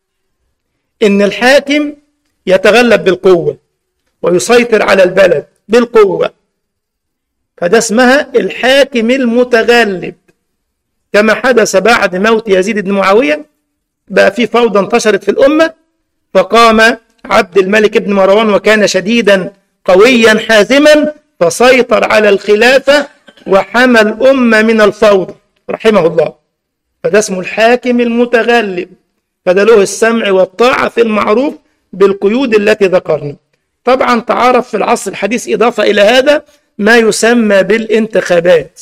إن الحاكم يتغلب بالقوة ويسيطر على البلد بالقوة، فده اسمها الحاكم المتغلب، كما حدث بعد موت يزيد بن معاوية. بقى في فوضى انتشرت في الأمة، فقام عبد الملك بن مروان وكان شديدا قويا حازما، فسيطر على الخلافة وحمى الأمة من الفوضى رحمه الله. فده اسمه الحاكم المتغلب، فده له السمع والطاعة في المعروف بالقيود التي ذكرنا. طبعا تعارف في العصر الحديث إضافة إلى هذا ما يسمى بالانتخابات،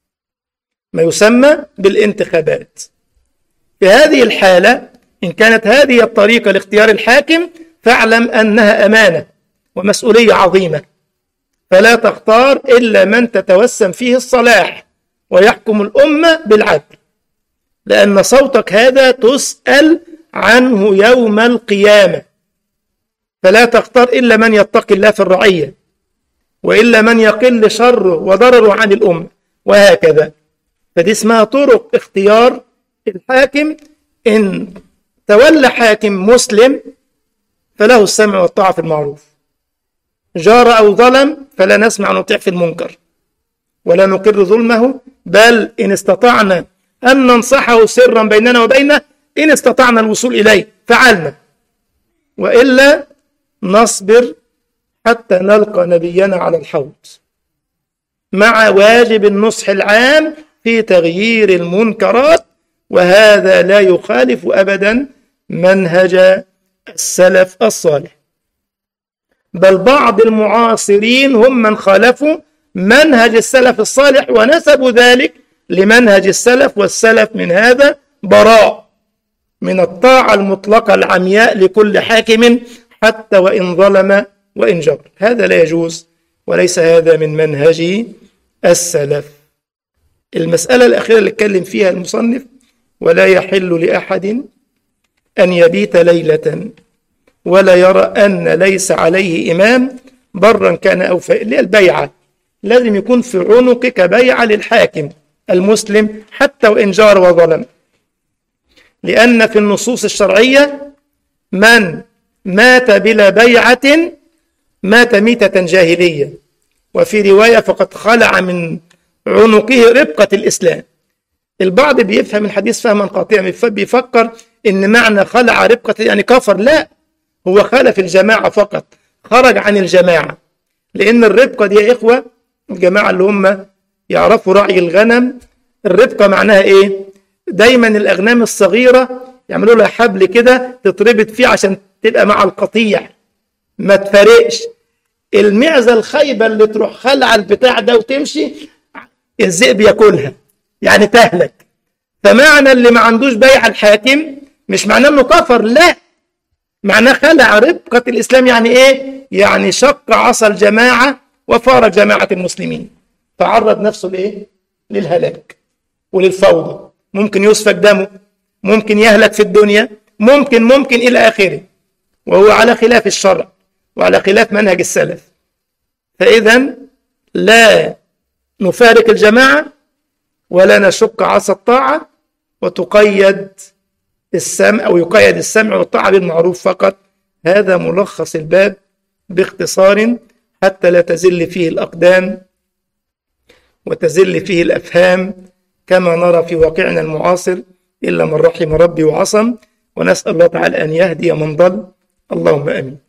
ما يسمى بالانتخابات. في هذه الحالة إن كانت هذه الطريقة لاختيار الحاكم فاعلم أنها أمانة، ومسؤولية عظيمة، فلا تختار إلا من تتوسم فيه الصلاح ويحكم الأمة بالعدل، لأن صوتك هذا تسأل عنه يوم القيامة. فلا تختار إلا من يتقي الله في الرعية، وإلا من يقل شره وضرره عن الأمة، وهكذا. فدي اسمها طرق اختيار الحاكم. إن تولى حاكم مسلم فله السمع والطاعة في المعروف، جار أو ظلم فلا نسمع ونطيع في المنكر ولا نقر ظلمه، بل إن استطعنا أن ننصحه سرا بيننا وبينه، إن استطعنا الوصول إليه فعلنا، وإلا نصبر حتى نلقى نبينا على الحوض، مع واجب النصح العام في تغيير المنكرات، وهذا لا يخالف أبدا منهج السلف الصالح. بل بعض المعاصرين هم من خالفوا منهج السلف الصالح ونسبوا ذلك لمنهج السلف، والسلف من هذا براء من الطاعة المطلقة العمياء لكل حاكم حتى وإن ظلم وإن جبر. هذا لا يجوز، وليس هذا من منهج السلف. المسألة الأخيرة اللي اتكلم فيها المصنف: ولا يحل لأحد أن يبيت ليلة ولا يرى أن ليس عليه إمام برا كان أو فإلا. البيعة لازم يكون في عنقك بيعة للحاكم المسلم حتى وإن جار وظلم، لأن في النصوص الشرعية من مات بلا بيعة مات ميتة جاهلية، وفي رواية فقد خلع من عنقه ربقة الإسلام. البعض بيفهم الحديث فهما قاطعا، بيفكر إن معنى خلع ربقة يعني كفر. لا، هو خالف الجماعة فقط، خرج عن الجماعة. لأن الربقة دي يا إخوة، الجماعة اللي هم يعرفوا رعي الغنم، الربقة معناها إيه؟ دايما الأغنام الصغيرة يعملوا لها حبل كده تتربط فيه عشان تبقى مع القطيع ما تفرقش. المعزة الخيبة اللي تروح خلع البتاع ده وتمشي، الذئب ياكلها يعني تهلك. فمعنى اللي ما عندوش بيع الحاكم مش معناه انه كفر، لا، معناه خلع ربقة الإسلام. يعني إيه؟ يعني شق عصا الجماعة وفارق جماعة المسلمين، تعرض نفسه لإيه؟ للهلاك وللفوضى، ممكن يسفك دمه، ممكن يهلك في الدنيا، ممكن إلى آخره، وهو على خلاف الشرع وعلى خلاف منهج السلف. فإذا لا نفارق الجماعة ولا نشق عصا الطاعة، وتقيد السمع أو يقيد السمع والطاعة بالمعروف فقط. هذا ملخص الباب باختصار، حتى لا تزل فيه الأقدام وتزل فيه الأفهام كما نرى في واقعنا المعاصر، إلا من رحم ربي وعصم. ونسأل الله تعالى أن يهدي من ضل. اللهم آمين.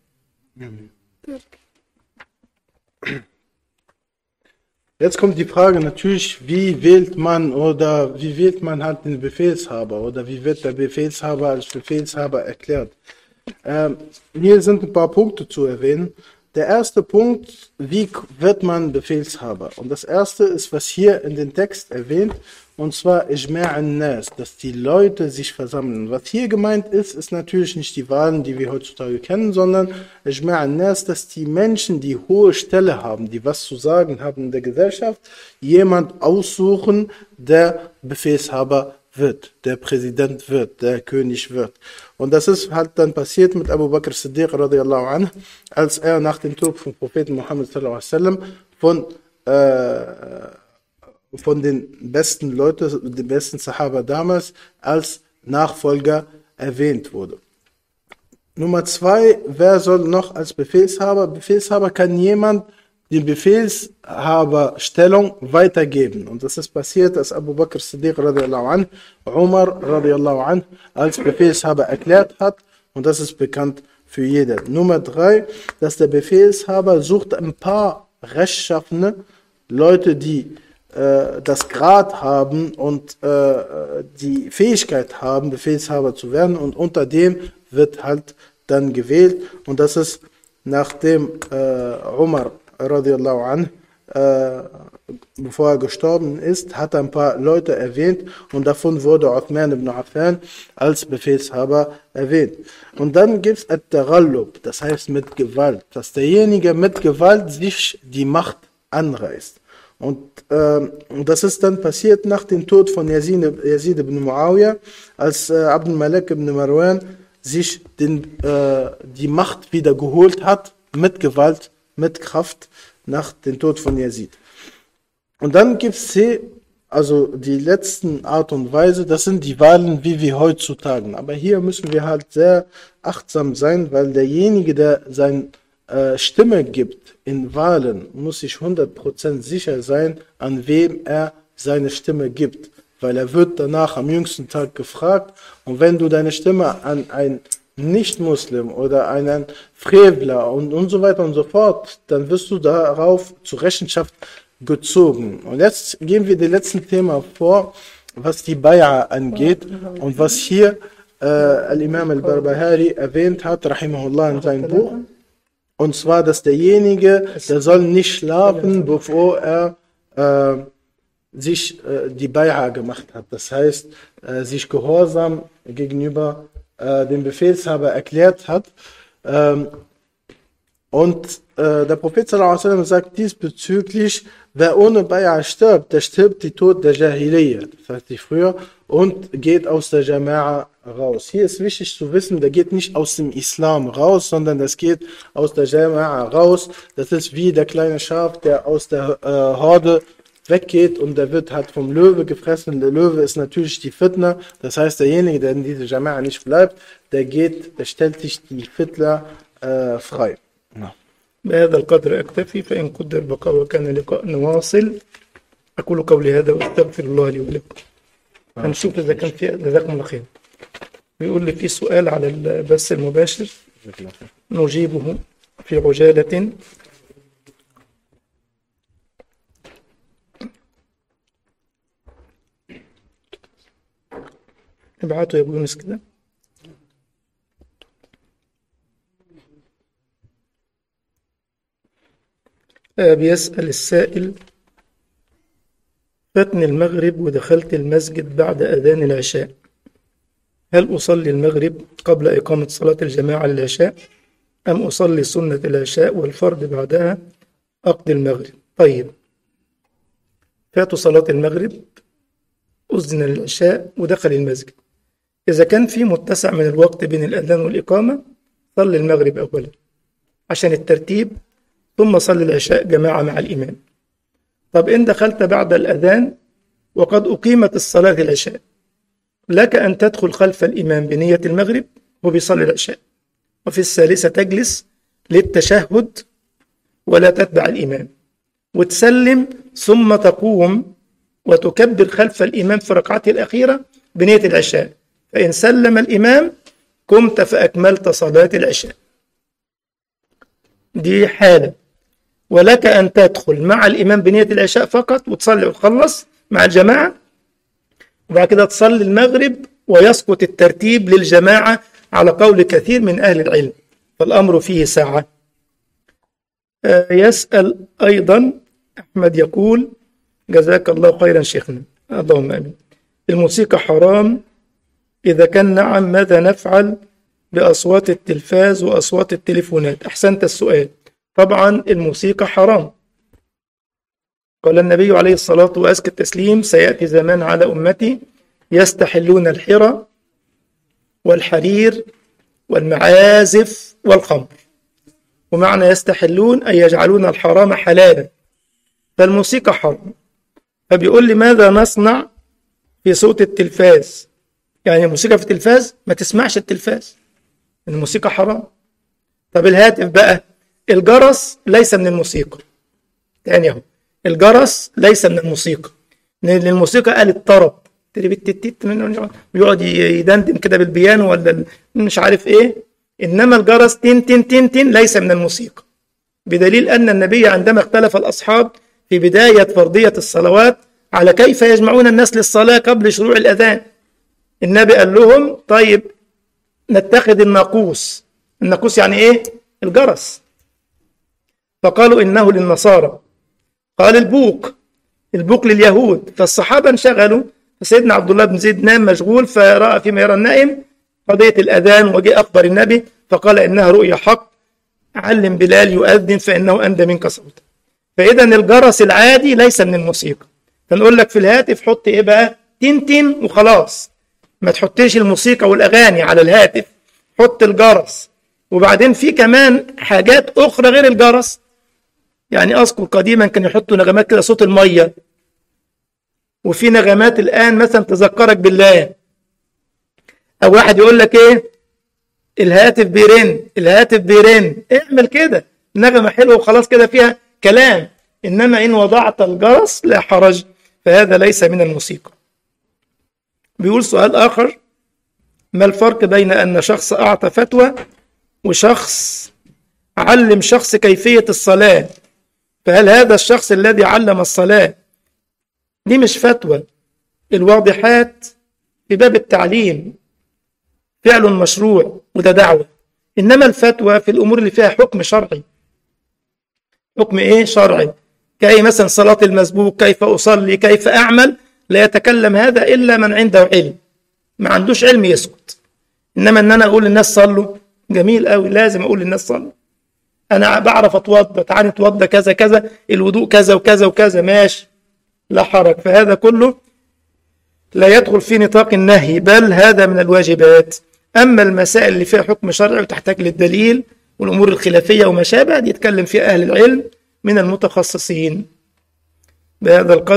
Jetzt kommt die Frage natürlich, wie wählt man halt den Befehlshaber, oder wie wird der Befehlshaber als Befehlshaber erklärt? Hier sind ein paar Punkte zu erwähnen. Der erste Punkt: wie wird man Befehlshaber? Und das erste ist, was hier in den Text erwähnt, und zwar Ijma' an-Nas, dass die Leute sich versammeln. Was hier gemeint ist, ist natürlich nicht die Wahlen, die wir heutzutage kennen, sondern Ijma' an-Nas, dass die Menschen, die hohe Stelle haben, die was zu sagen haben in der Gesellschaft, jemand aussuchen, der Befehlshaber wird, der Präsident wird, der König wird. Und das ist halt dann passiert mit Abu Bakr Siddiq radiallahu anhu, als er nach dem Tod von Propheten Muhammad sallallahu alaihi wasallam von den besten Leuten, den besten Sahaba damals, als Nachfolger erwähnt wurde. Nummer 2, wer soll noch als Befehlshaber? Befehlshaber kann jemand die Befehlshaberstellung weitergeben. Und das ist passiert, als Abu Bakr Siddiq radiallahu anhu Umar radiallahu anhu als Befehlshaber erklärt hat. Und das ist bekannt für jeden. Nummer 3, dass der Befehlshaber sucht ein paar rechtschaffene Leute, die das Grad haben und die Fähigkeit haben, Befehlshaber zu werden, und unter dem wird halt dann gewählt. Und das ist, nachdem Umar radiallahu anhu bevor er gestorben ist, hat er ein paar Leute erwähnt und davon wurde Uthman ibn Affan als Befehlshaber erwähnt. Und dann gibt es At-Taghallub, das heißt mit Gewalt, dass derjenige mit Gewalt sich die Macht anreißt. Und das ist dann passiert nach dem Tod von Yazid ibn Muawiyah, als Abd al-Malik ibn Marwan sich die Macht wieder geholt hat, mit Gewalt, mit Kraft, nach dem Tod von Yazid. Und dann gibt es also die letzten Art und Weise, das sind die Wahlen, wie wir heutzutage. Aber hier müssen wir halt sehr achtsam sein, weil derjenige, der seine Stimme gibt in Wahlen, muss sich 100% sicher sein, an wem er seine Stimme gibt. Weil er wird danach am jüngsten Tag gefragt. Und wenn du deine Stimme an einen Nicht-Muslim oder einen Frevler und so weiter und so fort, dann wirst du darauf zur Rechenschaft gezogen. Und jetzt gehen wir dem letzten Thema vor, was die Bay'a angeht und was hier Al-Imam al-Barbahari erwähnt hat, rahimahullah, in seinem Buch. Und zwar, dass derjenige, der soll nicht schlafen, bevor er sich die Bay'a gemacht hat. Das heißt, sich gehorsam gegenüber dem Befehlshaber erklärt hat. Und der Prophet sallallahu alaihi wasallam sagt diesbezüglich, wer ohne Bay'a stirbt, der stirbt die Tod der Jahiliyyah, das heißt die früher, und geht aus der Jama'a raus. Hier ist wichtig zu wissen, der geht nicht aus dem Islam raus, sondern das geht aus der Jama'a raus. Das ist wie der kleine Schaf, der aus der Horde weggeht und der wird halt vom Löwe gefressen. Der Löwe ist natürlich die Fitna, das heißt derjenige, der in dieser Jama'a nicht bleibt, der stellt sich die Fitna frei. بهذا القدر أكتفي فإن قدر بقى وكان لقاء نواصل أقول قولي هذا وأستغفر الله لي ولكم. هنشوف إذا كان في جزاكم الله خير. بيقول لي في سؤال على البث المباشر نجيبه في عجالة. ابعته يا أبو يونس كده. بيسأل السائل: فاتني المغرب ودخلت المسجد بعد أذان العشاء، هل أصلي المغرب قبل إقامة صلاة الجماعة للعشاء أم أصلي سنة العشاء والفرض بعدها أقضي المغرب؟ طيب، فاتوا صلاة المغرب، أذن العشاء ودخل المسجد، إذا كان في متسع من الوقت بين الأذان والإقامة صلي المغرب أولا عشان الترتيب، ثم صلي العشاء جماعة مع الإمام. طب إن دخلت بعد الأذان وقد أقيمت الصلاة العشاء، لك أن تدخل خلف الإمام بنية المغرب وبيصلي العشاء، وفي الثالثة تجلس للتشهد ولا تتبع الإمام وتسلم، ثم تقوم وتكبر خلف الإمام في ركعته الأخيرة بنية العشاء، فإن سلم الإمام قمت فأكملت صلاة العشاء. دي حالة. ولك أن تدخل مع الإمام بنية العشاء فقط وتصلي وتخلص مع الجماعة، وبعد كده تصلي المغرب ويسقط الترتيب للجماعة على قول كثير من أهل العلم، فالأمر فيه ساعة. يسأل أيضا أحمد يقول: جزاك الله خيرا شيخنا. اللهم آمين. الموسيقى حرام؟ إذا كان نعم ماذا نفعل بأصوات التلفاز وأصوات التليفونات؟ أحسنت السؤال. طبعا الموسيقى حرام. قال النبي عليه الصلاة وأزكى التسليم: سيأتي زمان على أمتي يستحلون الحرى والحرير والمعازف والخمر. ومعنى يستحلون أي يجعلون الحرام حلالا، فالموسيقى حرام. فبيقول لي: ماذا نصنع في صوت التلفاز؟ يعني الموسيقى في التلفاز ما تسمعش التلفاز، الموسيقى حرام. طب الهاتف بقى، الجرس ليس من الموسيقى. تاني اهو، الجرس ليس من الموسيقى، لأن الموسيقى قال الطرب بيقعد يدندن كده بالبيانو ولا مش عارف ايه، انما الجرس تن تن تن تن ليس من الموسيقى، بدليل ان النبي عندما اختلف الاصحاب في بداية فرضية الصلوات على كيف يجمعون الناس للصلاة قبل شروع الأذان، النبي قال لهم: طيب نتخذ الناقوس. الناقوس يعني ايه؟ الجرس. فقالوا إنه للنصارى. قال: البوق. البوق لليهود. فالصحابة انشغلوا، فسيدنا عبد الله بن زيد نام مشغول، فرأى فيما يرى النائم قضية الأذان، وجاء أخبر النبي فقال إنها رؤيا حق، علم بلال يؤذن فإنه أندى منك صوتا. فإذا الجرس العادي ليس من الموسيقى. فنقول لك في الهاتف حط إيه بقى؟ تنتن وخلاص، ما تحطيش الموسيقى والأغاني على الهاتف، حط الجرس. وبعدين في كمان حاجات أخرى غير الجرس، يعني أذكر قديما كانوا يحطوا نغمات كده صوت المية، وفي نغمات الآن مثلا تذكرك بالله، أو واحد يقول لك إيه الهاتف بيرن، الهاتف بيرن، اعمل كده نغمة حلوة وخلاص كده فيها كلام. إنما إن وضعت الجرس لا حرج، فهذا ليس من الموسيقى. بيقول سؤال آخر: ما الفرق بين أن شخص أعطى فتوى وشخص علم شخص كيفية الصلاة؟ فهل هذا الشخص الذي علم الصلاة دي مش فتوى؟ الواضحات في باب التعليم فعل مشروع وده دعوة، إنما الفتوى في الأمور اللي فيها حكم شرعي. حكم إيه؟ شرعي. كأي مثلا صلاة المسبوق، كيف أصلي، كيف أعمل، لا يتكلم هذا إلا من عنده علم، ما عندوش علم يسكت. إنما إن أنا أقول للناس صلوا، جميل قوي، لازم أقول للناس صلوا. أنا بعرف أتوضى، تعالى نتوضى كذا كذا، الوضوء كذا وكذا وكذا، ماشي، لا حرج. فهذا كله لا يدخل في نطاق النهي، بل هذا من الواجبات. أما المسائل اللي فيها حكم شرعي وتحتاج للدليل والأمور الخلافية وما شابه، دي يتكلم فيها أهل العلم من المتخصصين. بهذا القدر